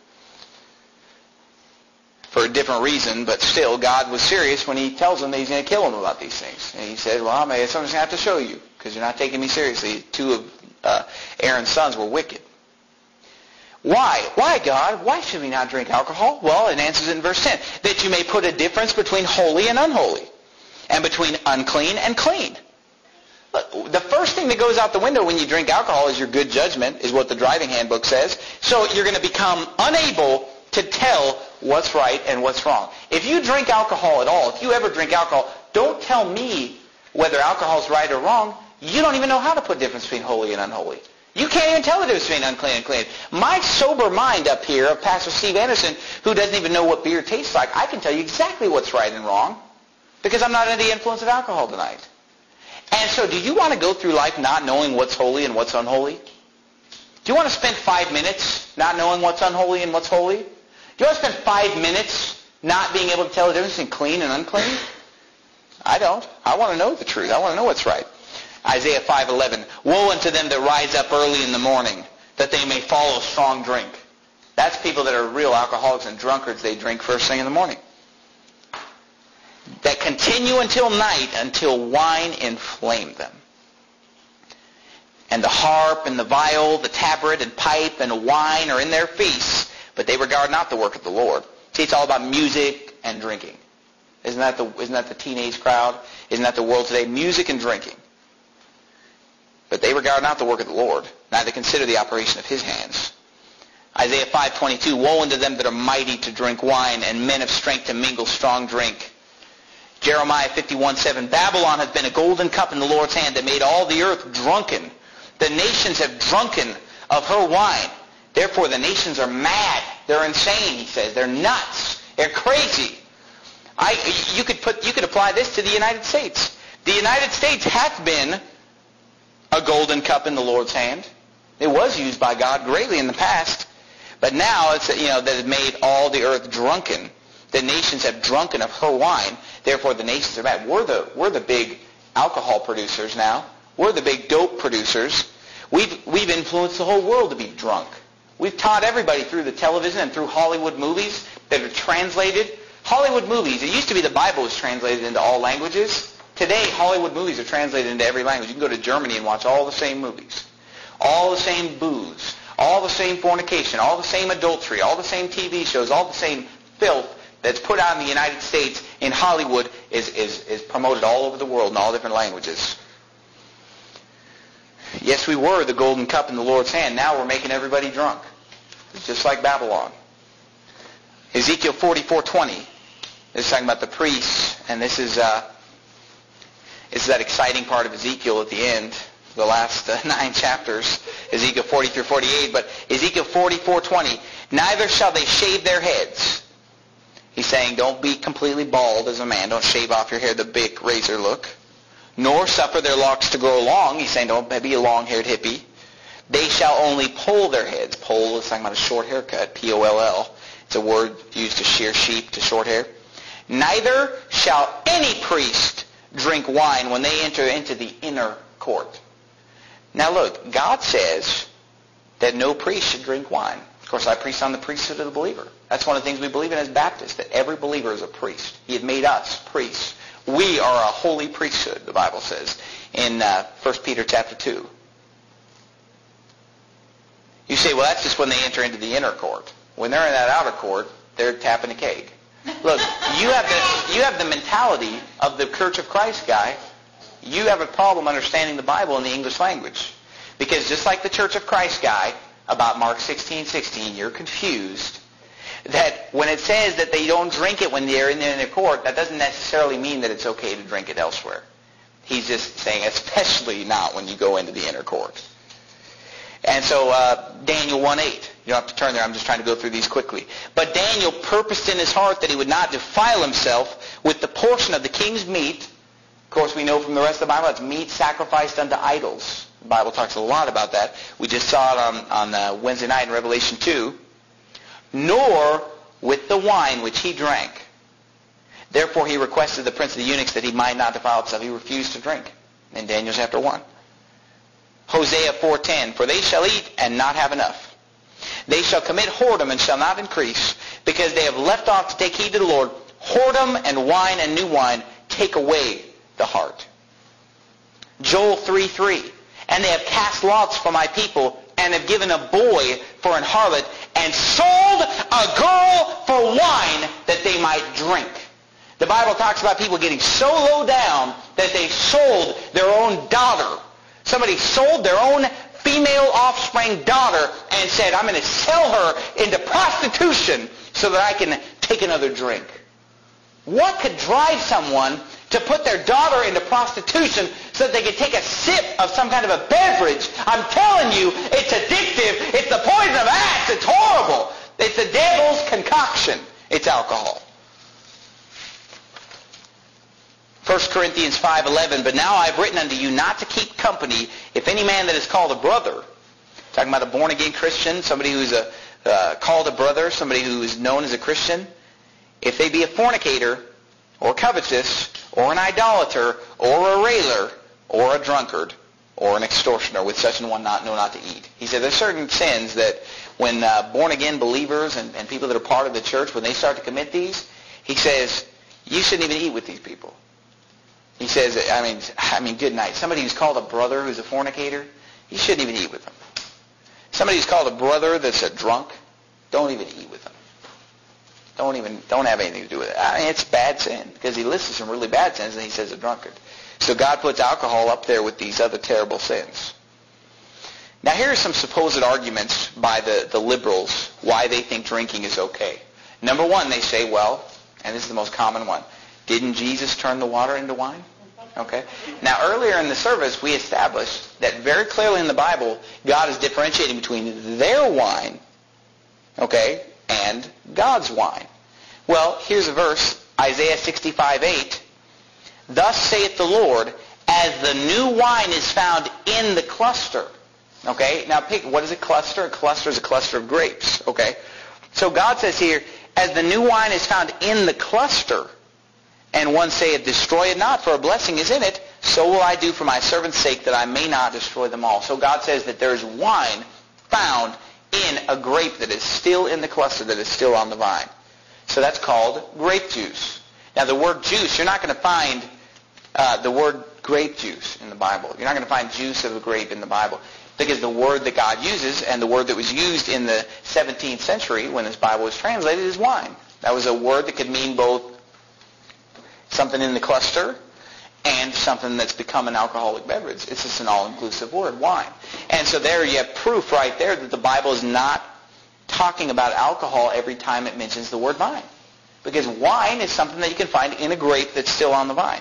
For a different reason, but still, God was serious when he tells them that he's going to kill them about these things. And he said, well, I'm just going to have to show you, because you're not taking me seriously. Two of uh, Aaron's sons were wicked. Why? Why, God? Why should we not drink alcohol? Well, it answers in verse ten. That you may put a difference between holy and unholy, and between unclean and clean. Look, the first thing that goes out the window when you drink alcohol is your good judgment, is what the driving handbook says. So you're going to become unable to tell what's right and what's wrong. If you drink alcohol at all, if you ever drink alcohol, don't tell me whether alcohol's right or wrong. You don't even know how to put difference between holy and unholy. You can't even tell the difference between unclean and clean. My sober mind up here of Pastor Steve Anderson, who doesn't even know what beer tastes like, I can tell you exactly what's right and wrong because I'm not under the influence of alcohol tonight. And so do you want to go through life not knowing what's holy and what's unholy? Do you want to spend five minutes not knowing what's unholy and what's holy? Do you want to spend five minutes not being able to tell the difference between clean and unclean? I don't. I want to know the truth. I want to know what's right. Isaiah five eleven, woe unto them that rise up early in the morning, that they may follow strong drink. That's people that are real alcoholics and drunkards. They drink first thing in the morning. That continue until night, until wine inflame them. And the harp and the viol, the tabret and pipe and wine are in their feasts, but they regard not the work of the Lord. See, it's all about music and drinking. Isn't that the, isn't that the teenage crowd? Isn't that the world today? Music and drinking. But they regard not the work of the Lord, neither consider the operation of his hands. Isaiah five twenty-two, woe unto them that are mighty to drink wine, and men of strength to mingle strong drink. Jeremiah fifty-one seven, Babylon hath been a golden cup in the Lord's hand that made all the earth drunken. The nations have drunken of her wine. Therefore the nations are mad. They're insane, he says. They're nuts. They're crazy. I, you could put, you could apply this to the United States. The United States hath been a golden cup in the Lord's hand. It was used by God greatly in the past, but now it's, you know, that has made all the earth drunken. The nations have drunken of her wine. Therefore, the nations are mad. We're the we're the big alcohol producers now. We're the big dope producers. We've we've influenced the whole world to be drunk. We've taught everybody through the television and through Hollywood movies that are translated. Hollywood movies. It used to be the Bible was translated into all languages. Today, Hollywood movies are translated into every language. You can go to Germany and watch all the same movies, all the same booze, all the same fornication, all the same adultery, all the same T V shows, all the same filth that's put out in the United States in Hollywood is, is, is promoted all over the world in all different languages. Yes, we were the golden cup in the Lord's hand. Now we're making everybody drunk. It's just like Babylon. Ezekiel forty-four twenty. This is talking about the priests, and this is... Uh, This is that exciting part of Ezekiel at the end, the last uh, nine chapters, Ezekiel forty through forty-eight. But Ezekiel forty-four twenty, neither shall they shave their heads. He's saying, don't be completely bald as a man. Don't shave off your hair, the big razor look. Nor suffer their locks to grow long. He's saying, don't be a long-haired hippie. They shall only poll their heads. Poll is talking about a short haircut, P O L L. It's a word used to shear sheep to short hair. Neither shall any priest drink wine when they enter into the inner court. Now look, God says that no priest should drink wine. Of course, I preach on the priesthood of the believer. That's one of the things we believe in as Baptists, that every believer is a priest. He had made us priests. We are a holy priesthood, the Bible says in uh, First Peter chapter two. You say, well, that's just when they enter into the inner court. When they're in that outer court, they're tapping a keg. Look, you have the, you have the mentality of the Church of Christ guy. You have a problem understanding the Bible in the English language. Because just like the Church of Christ guy, about Mark sixteen sixteen, you're confused that when it says that they don't drink it when they're in the inner court, that doesn't necessarily mean that it's okay to drink it elsewhere. He's just saying especially not when you go into the inner court. And so uh, Daniel one eight, you don't have to turn there, I'm just trying to go through these quickly. But Daniel purposed in his heart that he would not defile himself with the portion of the king's meat. Of course, we know from the rest of the Bible it's meat sacrificed unto idols. The Bible talks a lot about that. We just saw it on, on uh, Wednesday night in Revelation two. Nor with the wine which he drank. Therefore he requested the prince of the eunuchs that he might not defile himself. He refused to drink in Daniel chapter one. Hosea four ten, for they shall eat and not have enough. They shall commit whoredom and shall not increase, because they have left off to take heed to the Lord. Whoredom and wine and new wine take away the heart. Joel three three, and they have cast lots for my people, and have given a boy for an harlot, and sold a girl for wine that they might drink. The Bible talks about people getting so low down that they sold their own daughter. Somebody sold their own female offspring daughter and said, I'm going to sell her into prostitution so that I can take another drink. What could drive someone to put their daughter into prostitution so that they could take a sip of some kind of a beverage? I'm telling you, it's addictive. It's the poison of axe. It's horrible. It's the devil's concoction. It's alcohol. First Corinthians five eleven, but now I have written unto you not to keep company if any man that is called a brother, talking about a born-again Christian, somebody who's a, uh, called a brother, somebody who is known as a Christian, if they be a fornicator, or covetous, or an idolater, or a railer, or a drunkard, or an extortioner, with such an one not know not to eat. He said there's certain sins that when uh, born-again believers and, and people that are part of the church, when they start to commit these, he says, you shouldn't even eat with these people. He says, I mean, I mean, good night. Somebody who's called a brother who's a fornicator, you shouldn't even eat with them. Somebody who's called a brother that's a drunk, don't even eat with them. Don't even, don't have anything to do with it. I mean, it's bad sin, because he lists some really bad sins and he says a drunkard. So God puts alcohol up there with these other terrible sins. Now here are some supposed arguments by the, the liberals why they think drinking is okay. Number one, they say, well, and this is the most common one, didn't Jesus turn the water into wine? Okay. Now earlier in the service we established that very clearly in the Bible God is differentiating between their wine, okay, and God's wine. Well, here's a verse, Isaiah sixty-five eight. Thus saith the Lord, as the new wine is found in the cluster. Okay, now pick, what is a cluster? A cluster is a cluster of grapes. Okay, so God says here, as the new wine is found in the cluster, and one saith, destroy it not, for a blessing is in it, so will I do for my servant's sake, that I may not destroy them all. So God says that there is wine found in a grape that is still in the cluster, that is still on the vine. So that's called grape juice. Now the word juice, you're not going to find uh, the word grape juice in the Bible. You're not going to find juice of a grape in the Bible. Because the word that God uses, and the word that was used in the seventeenth century when this Bible was translated, is wine. That was a word that could mean both something in the cluster and something that's become an alcoholic beverage. It's just an all-inclusive word, wine. And so there you have proof right there that the Bible is not talking about alcohol every time it mentions the word vine. Because wine is something that you can find in a grape that's still on the vine.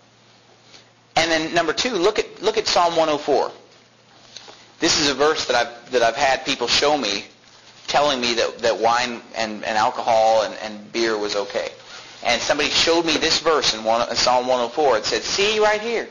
And then number two, look at look at Psalm one oh four. This is a verse that I've that I've had people show me, telling me that, that wine and, and alcohol and, and beer was okay. And somebody showed me this verse in, one, in Psalm one oh four. It said, see right here.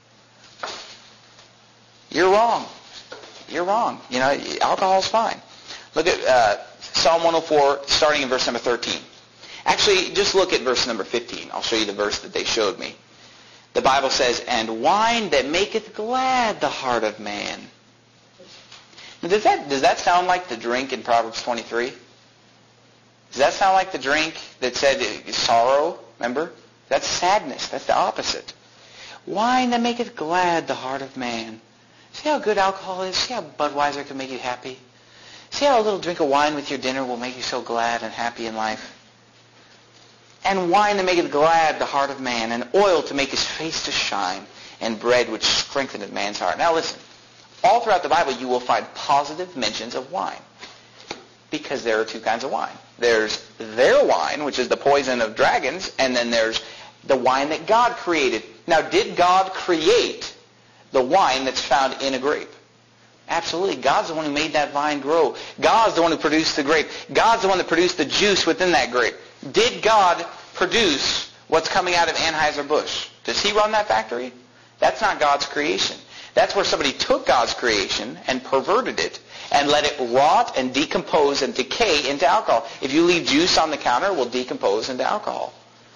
You're wrong. You're wrong. You know, alcohol's fine. Look at uh, Psalm one oh four, starting in verse number thirteen. Actually, just look at verse number fifteen. I'll show you the verse that they showed me. The Bible says, and wine that maketh glad the heart of man, Does that, does that sound like the drink in Proverbs twenty-three? Does that sound like the drink that said sorrow? Remember? That's sadness. That's the opposite. Wine that maketh glad the heart of man. See how good alcohol is? See how Budweiser can make you happy? See how a little drink of wine with your dinner will make you so glad and happy in life? And wine that maketh glad the heart of man, and oil to make his face to shine, and bread which strengtheneth man's heart. Now listen, all throughout the Bible you will find positive mentions of wine, because there are two kinds of wine. There's their wine, which is the poison of dragons, and then there's the wine that God created. Now, did God create the wine that's found in a grape? Absolutely. God's the one who made that vine grow. God's the one who produced the grape. God's the one that produced the juice within that grape. Did God produce what's coming out of Anheuser-Busch? Does he run that factory? That's not God's creation. That's where somebody took God's creation and perverted it and let it rot and decompose and decay into alcohol. If you leave juice on the counter, it will decompose into alcohol.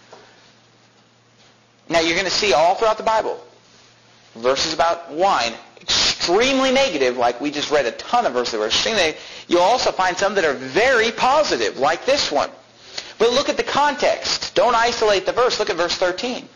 Now you're going to see all throughout the Bible verses about wine, extremely negative, like we just read a ton of verses that were extremely negative. You'll also find some that are very positive, like this one. But look at the context. Don't isolate the verse. Look at verse thirteen.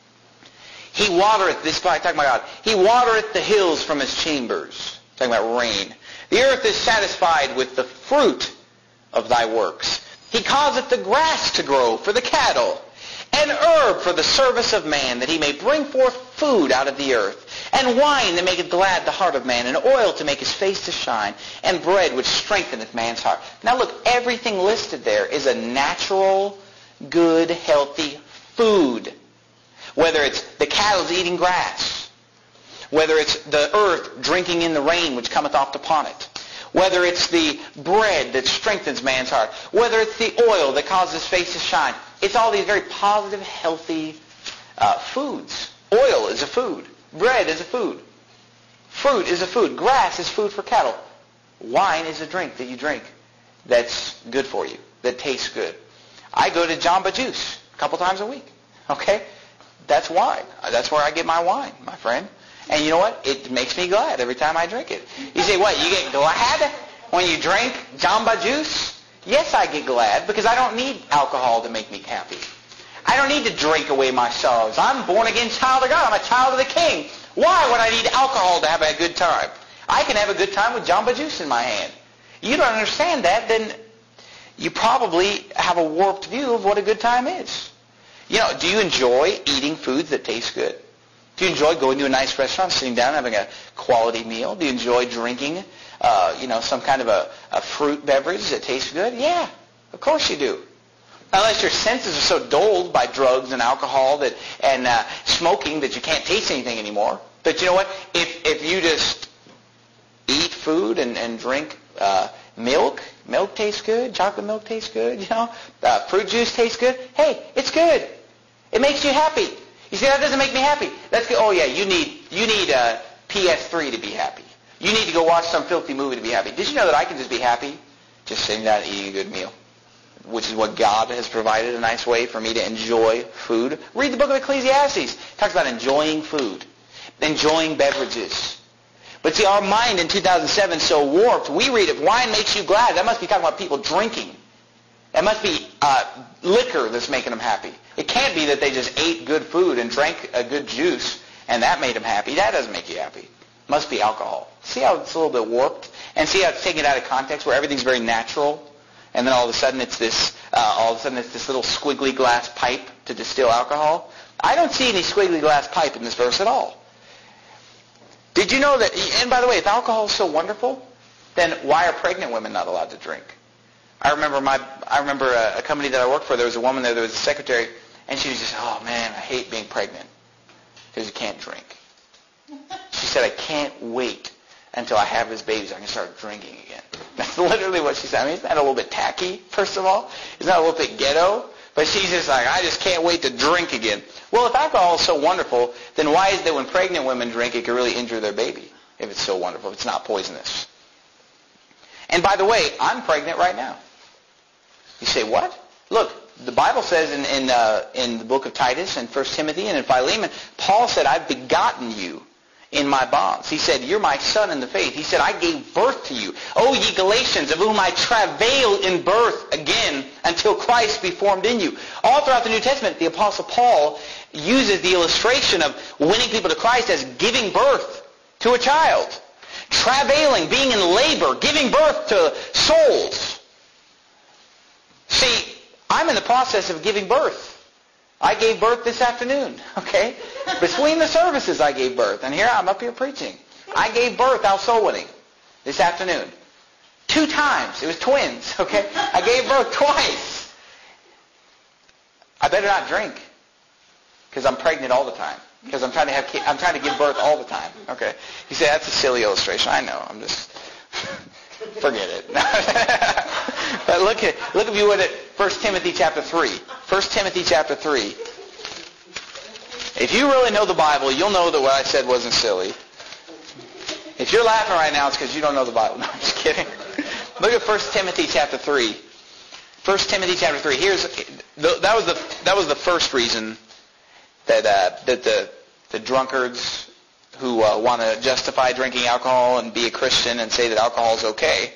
He watereth, this is talking about God, he watereth the hills from his chambers. Talking about rain. The earth is satisfied with the fruit of thy works. He causeth the grass to grow for the cattle, and herb for the service of man, that he may bring forth food out of the earth, and wine that maketh glad the heart of man, and oil to make his face to shine, and bread which strengtheneth man's heart. Now look, everything listed there is a natural, good, healthy food. Whether it's the cattle's eating grass, whether it's the earth drinking in the rain which cometh oft upon it, whether it's the bread that strengthens man's heart, whether it's the oil that causes his face to shine. It's all these very positive, healthy uh, foods. Oil is a food. Bread is a food. Fruit is a food. Grass is food for cattle. Wine is a drink that you drink that's good for you, that tastes good. I go to Jamba Juice a couple times a week. Okay? That's wine. That's where I get my wine, my friend. And you know what? It makes me glad every time I drink it. You say, what, you get glad when you drink Jamba Juice? Yes, I get glad because I don't need alcohol to make me happy. I don't need to drink away my sorrows. I'm born-again child of God. I'm a child of the King. Why would I need alcohol to have a good time? I can have a good time with Jamba Juice in my hand. You don't understand that, then you probably have a warped view of what a good time is. You know, do you enjoy eating foods that taste good? Do you enjoy going to a nice restaurant, sitting down, having a quality meal? Do you enjoy drinking, uh, you know, some kind of a, a fruit beverage that tastes good? Yeah, of course you do. Unless your senses are so dulled by drugs and alcohol that and uh, smoking that you can't taste anything anymore. But you know what? If if you just eat food and, and drink uh, milk, milk tastes good, chocolate milk tastes good, you know, uh, fruit juice tastes good, hey, it's good. It makes you happy. You say, that doesn't make me happy. That's good. Oh, yeah, you need you need a P S three to be happy. You need to go watch some filthy movie to be happy. Did you know that I can just be happy just sitting down and eating a good meal? Which is what God has provided, a nice way for me to enjoy food. Read the book of Ecclesiastes. It talks about enjoying food, enjoying beverages. But see, our mind in two thousand seven is so warped. We read, if wine makes you glad, that must be talking about people drinking. That must be uh, liquor that's making them happy. It can't be that they just ate good food and drank a good juice and that made them happy. That doesn't make you happy. It must be alcohol. See how it's a little bit warped? And see how it's taken out of context where everything's very natural? And then all of a sudden it's this, uh, all of a sudden it's this little squiggly glass pipe to distill alcohol. I don't see any squiggly glass pipe in this verse at all. Did you know that, and by the way, if alcohol is so wonderful, then why are pregnant women not allowed to drink? I remember my, I remember a, a company that I worked for, there was a woman there, there was a secretary, and she was just, oh man, I hate being pregnant because you can't drink. She said, I can't wait until I have this baby so I can start drinking again. That's literally what she said. I mean, isn't that a little bit tacky, first of all? Isn't that a little bit ghetto? But she's just like, I just can't wait to drink again. Well, if alcohol is so wonderful, then why is it that when pregnant women drink, it can really injure their baby? If it's so wonderful, if it's not poisonous. And by the way, I'm pregnant right now. You say, what? Look, the Bible says in, in, uh, in the book of Titus and First Timothy and in Philemon, Paul said, I've begotten you in my bonds. He said, you're my son in the faith. He said, I gave birth to you. O ye Galatians, of whom I travail in birth again until Christ be formed in you. All throughout the New Testament, the Apostle Paul uses the illustration of winning people to Christ as giving birth to a child. Travailing, being in labor, giving birth to souls. See, I'm in the process of giving birth. I gave birth this afternoon, okay? Between the services I gave birth, and here I'm up here preaching. I gave birth out soul winning this afternoon. Two times. It was twins, okay? I gave birth twice. I better not drink because I'm pregnant all the time. Because I'm trying to have, ki- I'm trying to give birth all the time, okay? You say, that's a silly illustration. I know. I'm just, forget it. But look at, look if you would at First Timothy chapter three. First Timothy chapter three. If you really know the Bible, you'll know that what I said wasn't silly. If you're laughing right now, it's because you don't know the Bible. No, I'm just kidding. Look at First Timothy chapter three. First Timothy chapter three. Here's that was the that was the first reason that uh, that the the drunkards who uh, want to justify drinking alcohol and be a Christian and say that alcohol is okay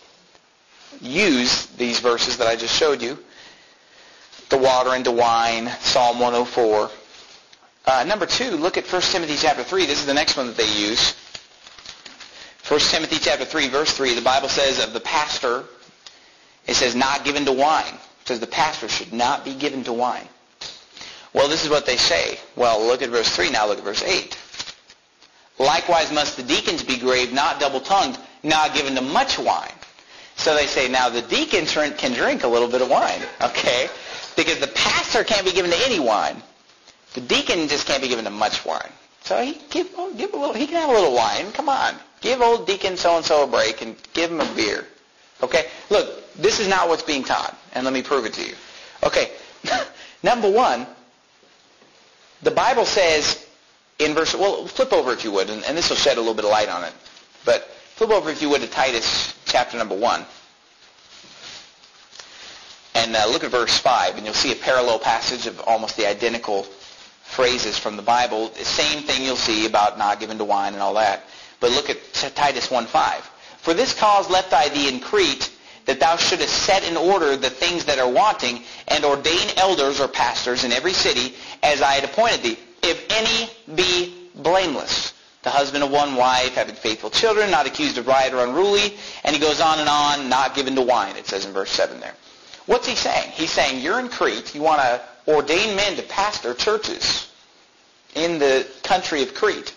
use these verses that I just showed you. The water into wine, Psalm one oh four. Uh, number two, look at First Timothy chapter three. This is the next one that they use. First Timothy chapter three, verse three, the Bible says of the pastor, it says not given to wine. It says the pastor should not be given to wine. Well, this is what they say. Well, look at verse three, now look at verse eight. Likewise must the deacons be grave, not double-tongued, not given to much wine. So they say, now the deacons can drink a little bit of wine, okay? Because the pastor can't be given to any wine. The deacon just can't be given to much wine. So he give, give a little. He can have a little wine. Come on. Give old deacon so-and-so a break and give him a beer. Okay? Look, this is not what's being taught. And let me prove it to you. Okay. Number one, the Bible says in verse, well, flip over if you would, and, and this will shed a little bit of light on it. But flip over if you would to Titus chapter number one. And uh, look at verse five, and you'll see a parallel passage of almost the identical phrases from the Bible. The same thing you'll see about not given to wine and all that. But look at Titus one five. For this cause left I thee in Crete, that thou shouldest set in order the things that are wanting, and ordain elders or pastors in every city, as I had appointed thee. If any be blameless, the husband of one wife, having faithful children, not accused of riot or unruly, and he goes on and on, not given to wine, it says in verse seven there. What's he saying? He's saying you're in Crete, you want to ordain men to pastor churches in the country of Crete.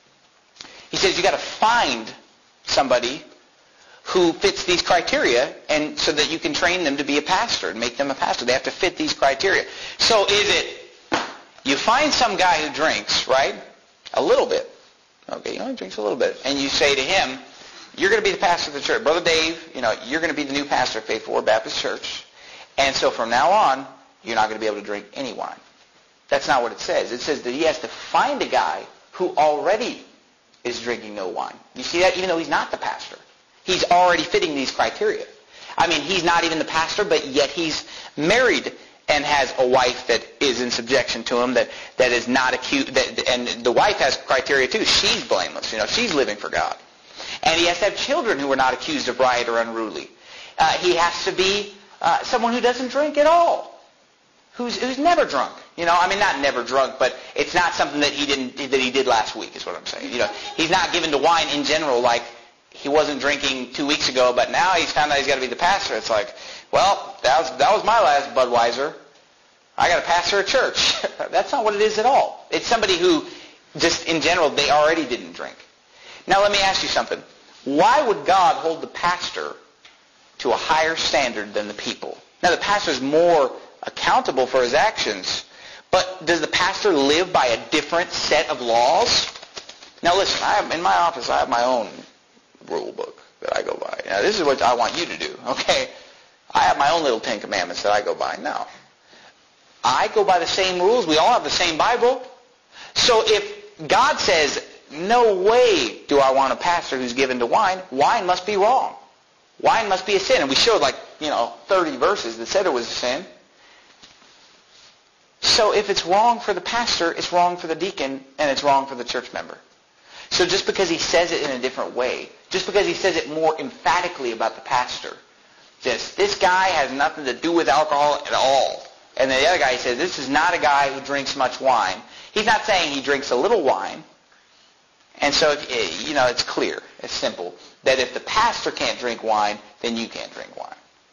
He says you got to find somebody who fits these criteria, and so that you can train them to be a pastor and make them a pastor. They have to fit these criteria. So is it, you find some guy who drinks, right? A little bit. Okay, he only drinks a little bit. And you say to him, you're going to be the pastor of the church. Brother Dave, you know, you're going to be the new pastor of Faithful Word Baptist Church. And so from now on, you're not going to be able to drink any wine. That's not what it says. It says that he has to find a guy who already is drinking no wine. You see that? Even though he's not the pastor. He's already fitting these criteria. I mean, he's not even the pastor, but yet he's married and has a wife that is in subjection to him, that, that is not accused, that, and the wife has criteria too. She's blameless. You know, she's living for God. And he has to have children who are not accused of riot or unruly. Uh, he has to be uh, someone who doesn't drink at all, who's who's never drunk. You know, I mean, not never drunk, but it's not something that he didn't that he did last week, is what I'm saying. You know, he's not given to wine in general, like he wasn't drinking two weeks ago, but now he's found out he's got to be the pastor. It's like, well, that was that was my last Budweiser. I got to pastor a church. That's not what it is at all. It's somebody who, just in general, they already didn't drink. Now let me ask you something. Why would God hold the pastor to a higher standard than the people? Now the pastor is more accountable for his actions, but does the pastor live by a different set of laws? Now listen, I have, in my office I have my own rule book that I go by. Now this is what I want you to do, okay? I have my own little Ten Commandments that I go by. No. I go by the same rules. We all have the same Bible. So if God says, no way do I want a pastor who's given to wine, wine must be wrong. Wine must be a sin. And we showed like, you know, thirty verses that said it was a sin. So if it's wrong for the pastor, it's wrong for the deacon, and it's wrong for the church member. So just because he says it in a different way, just because he says it more emphatically about the pastor, says, this guy has nothing to do with alcohol at all. And then the other guy says, this is not a guy who drinks much wine. He's not saying he drinks a little wine. And so, if, you know, it's clear, it's simple, that if the pastor can't drink wine, then you can't drink wine.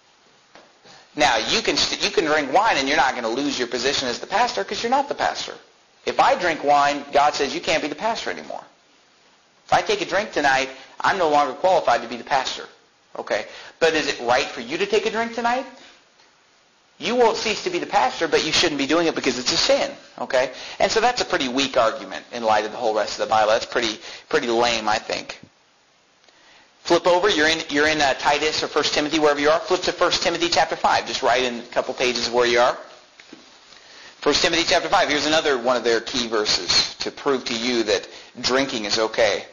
Now, you can you can drink wine and you're not going to lose your position as the pastor because you're not the pastor. If I drink wine, God says you can't be the pastor anymore. If I take a drink tonight, I'm no longer qualified to be the pastor. Okay? But is it right for you to take a drink tonight? You won't cease to be the pastor, but you shouldn't be doing it because it's a sin. Okay? And so that's a pretty weak argument in light of the whole rest of the Bible. That's pretty pretty lame, I think. Flip over. You're in you're in uh, Titus or First Timothy, wherever you are. Flip to First Timothy chapter five. Just write in a couple pages of where you are. First Timothy chapter five. Here's another one of their key verses to prove to you that drinking is okay.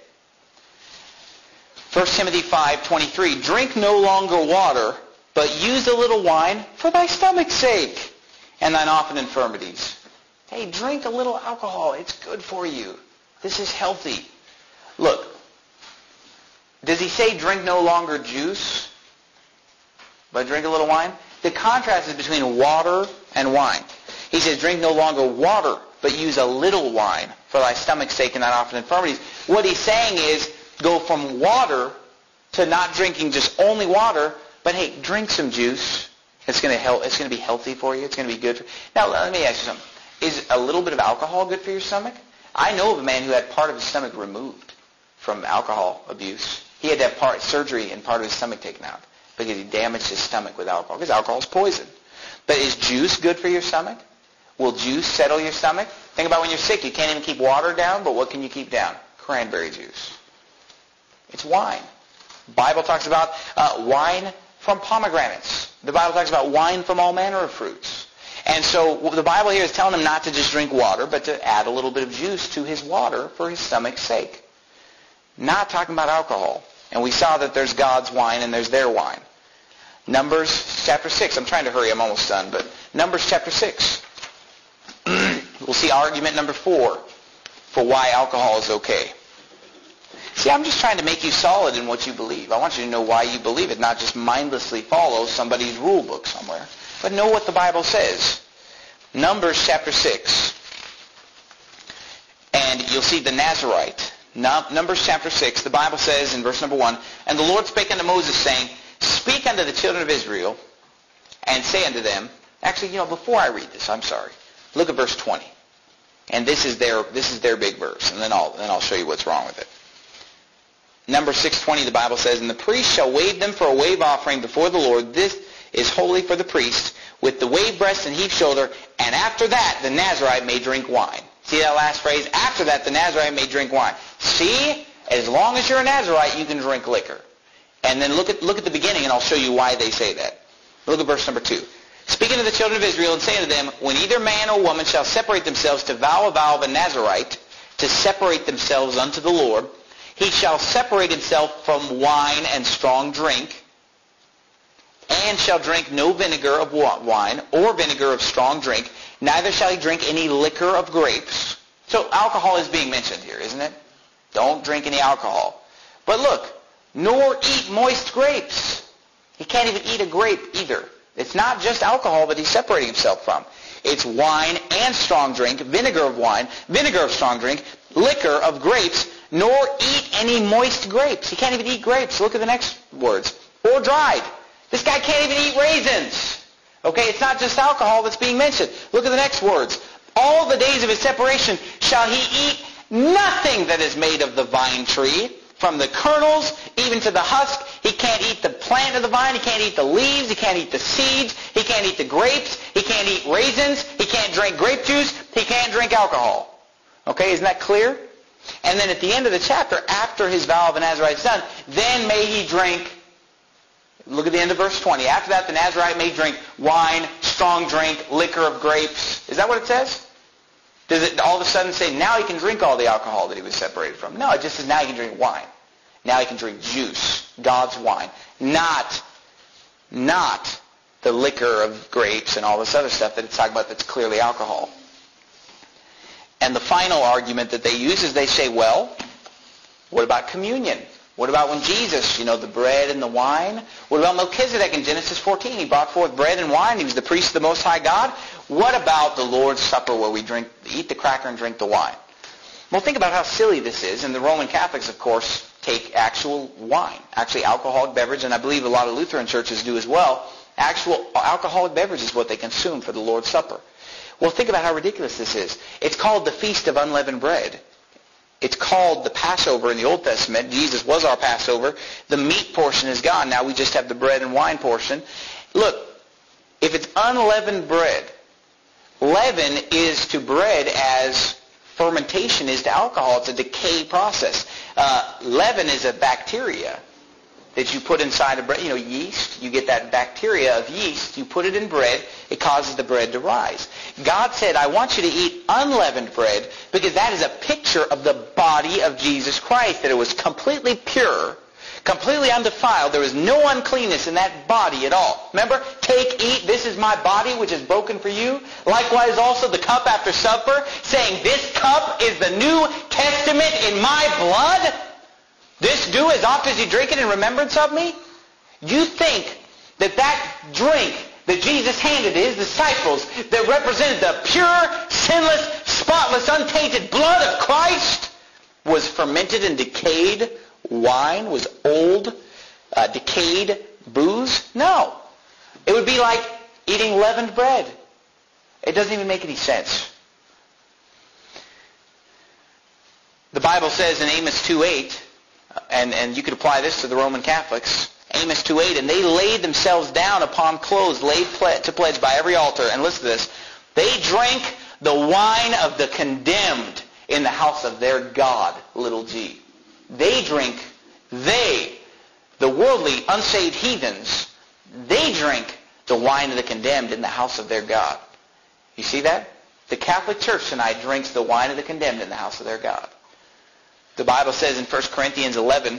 First Timothy five twenty-three. Drink no longer water, but use a little wine for thy stomach's sake and thine often infirmities. Hey, drink a little alcohol. It's good for you. This is healthy. Look, does he say drink no longer juice, but drink a little wine? The contrast is between water and wine. He says drink no longer water, but use a little wine for thy stomach's sake and thine often infirmities. What he's saying is go from water to not drinking just only water, but hey, drink some juice. It's going to help. It's going to be healthy for you. It's going to be good for you. Now, let me ask you something. Is a little bit of alcohol good for your stomach? I know of a man who had part of his stomach removed from alcohol abuse. He had to have part surgery and part of his stomach taken out because he damaged his stomach with alcohol, because alcohol is poison. But is juice good for your stomach? Will juice settle your stomach? Think about when you're sick. You can't even keep water down, but what can you keep down? Cranberry juice. It's wine. The Bible talks about uh, wine from pomegranates. The Bible talks about wine from all manner of fruits. And so the Bible here is telling him not to just drink water, but to add a little bit of juice to his water for his stomach's sake. Not talking about alcohol. And we saw that there's God's wine and there's their wine. Numbers chapter six. I'm trying to hurry. I'm almost done. But Numbers chapter six. We'll see argument number four for why alcohol is okay. See, I'm just trying to make you solid in what you believe. I want you to know why you believe it, not just mindlessly follow somebody's rule book somewhere, but know what the Bible says. Numbers chapter six. And you'll see the Nazirite. Numbers chapter six, the Bible says in verse number one, and the Lord spake unto Moses, saying, speak unto the children of Israel, and say unto them, actually, you know, before I read this, I'm sorry, look at verse twenty. And this is their this is their big verse, and then I'll then I'll show you what's wrong with it. Numbers six twenty, the Bible says, and the priest shall wave them for a wave offering before the Lord. This is holy for the priest, with the wave breast and heave shoulder, and after that the Nazirite may drink wine. See that last phrase? After that, the Nazirite may drink wine. See, as long as you're a Nazirite, you can drink liquor. And then look at look at the beginning, and I'll show you why they say that. Look at verse number two. Speaking to the children of Israel, and saying to them, when either man or woman shall separate themselves to vow a vow of a Nazirite, to separate themselves unto the Lord, he shall separate himself from wine and strong drink, and shall drink no vinegar of wine, or vinegar of strong drink, neither shall he drink any liquor of grapes. So alcohol is being mentioned here, isn't it? Don't drink any alcohol. But look, nor eat moist grapes. He can't even eat a grape either. It's not just alcohol that he's separating himself from. It's wine and strong drink, vinegar of wine, vinegar of strong drink, liquor of grapes, nor eat any moist grapes. He can't even eat grapes. Look at the next words. Or dried. This guy can't even eat raisins. Okay, it's not just alcohol that's being mentioned. Look at the next words. All the days of his separation shall he eat nothing that is made of the vine tree, from the kernels even to the husk. He can't eat the plant of the vine. He can't eat the leaves. He can't eat the seeds. He can't eat the grapes. He can't eat raisins. He can't drink grape juice. He can't drink alcohol. Okay, isn't that clear? And then at the end of the chapter, after his vow of a Nazirite is done, then may he drink, look at the end of verse twenty. After that, the Nazirite may drink wine, strong drink, liquor of grapes. Is that what it says? Does it all of a sudden say now he can drink all the alcohol that he was separated from? No, it just says now he can drink wine. Now he can drink juice, God's wine. Not, not the liquor of grapes and all this other stuff that it's talking about that's clearly alcohol. And the final argument that they use is they say, well, What about communion? What about when Jesus, you know, the bread and the wine? What about Melchizedek in Genesis fourteen? He brought forth bread and wine. He was the priest of the Most High God. What about the Lord's Supper where we drink, eat the cracker and drink the wine? Well, think about how silly this is. And the Roman Catholics, of course, take actual wine, actually alcoholic beverage, and I believe a lot of Lutheran churches do as well. Actual alcoholic beverage is what they consume for the Lord's Supper. Well, think about how ridiculous this is. It's called the Feast of Unleavened Bread. It's called the Passover in the Old Testament. Jesus was our Passover. The meat portion is gone. Now we just have the bread and wine portion. Look, if it's unleavened bread, leaven is to bread as fermentation is to alcohol. It's a decay process. Uh, leaven is a bacteria that you put inside of bread. You know, yeast, you get that bacteria of yeast, you put it in bread, it causes the bread to rise. God said, I want you to eat unleavened bread because that is a picture of the body of Jesus Christ, that it was completely pure, completely undefiled. There was no uncleanness in that body at all. Remember, take, eat, this is my body which is broken for you. Likewise also the cup after supper, saying, this cup is the New Testament in my blood. This do as oft as you drink it in remembrance of me. You think that that drink that Jesus handed to his disciples that represented the pure, sinless, spotless, untainted blood of Christ was fermented and decayed wine, was old, uh, decayed booze? No. It would be like eating leavened bread. It doesn't even make any sense. The Bible says in Amos two eight, and, and you could apply this to the Roman Catholics, Amos two eight, and they laid themselves down upon clothes laid ple- to pledge by every altar. And listen to this. They drank the wine of the condemned in the house of their God, little g. They drink, they, the worldly, unsaved heathens, they drink the wine of the condemned in the house of their God. You see that? The Catholic Church tonight drinks the wine of the condemned in the house of their God. The Bible says in First Corinthians eleven,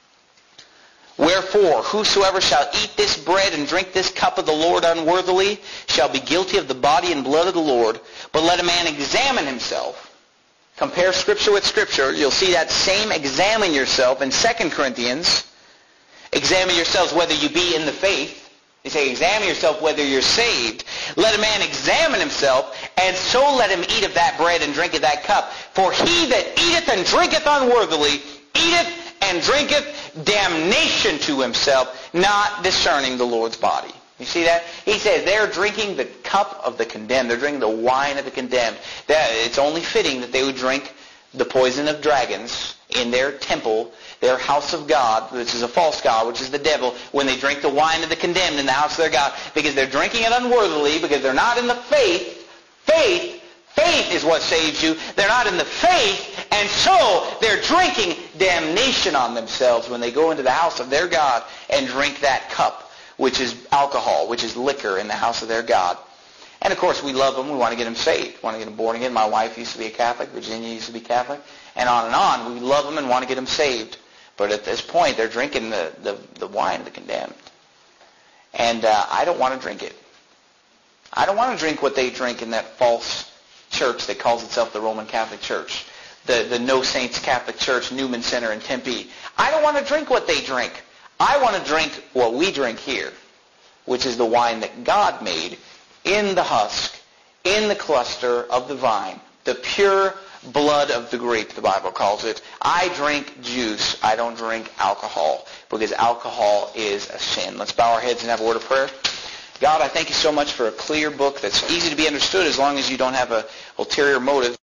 wherefore, whosoever shall eat this bread and drink this cup of the Lord unworthily shall be guilty of the body and blood of the Lord. But let a man examine himself. Compare Scripture with Scripture. You'll see that same examine yourself in Second Corinthians. Examine yourselves whether you be in the faith. You say, examine yourself whether you're saved. Let a man examine himself, and so let him eat of that bread and drink of that cup. For he that eateth and drinketh unworthily eateth and drinketh damnation to himself, not discerning the Lord's body. You see that? He says they're drinking the cup of the condemned. They're drinking the wine of the condemned. That, it's only fitting that they would drink the poison of dragons in their temple, their house of God, which is a false god, which is the devil, when they drink the wine of the condemned in the house of their God, because they're drinking it unworthily, because they're not in the faith. Faith, faith is what saves you. They're not in the faith, and so they're drinking damnation on themselves when they go into the house of their God and drink that cup, which is alcohol, which is liquor in the house of their God. And of course, we love them. We want to get them saved. We want to get them born again. My wife used to be a Catholic. Virginia used to be Catholic. And on and on. We love them and want to get them saved. But at this point, they're drinking the, the, the wine of the condemned. And uh, I don't want to drink it. I don't want to drink what they drink in that false church that calls itself the Roman Catholic Church. The, the No Saints Catholic Church, Newman Center in Tempe. I don't want to drink what they drink. I want to drink what we drink here, which is the wine that God made in the husk, in the cluster of the vine, the pure blood of the grape, the Bible calls it. I drink juice. I don't drink alcohol, because alcohol is a sin. Let's bow our heads and have a word of prayer. God, I thank you so much for a clear book that's easy to be understood as long as you don't have an ulterior motive.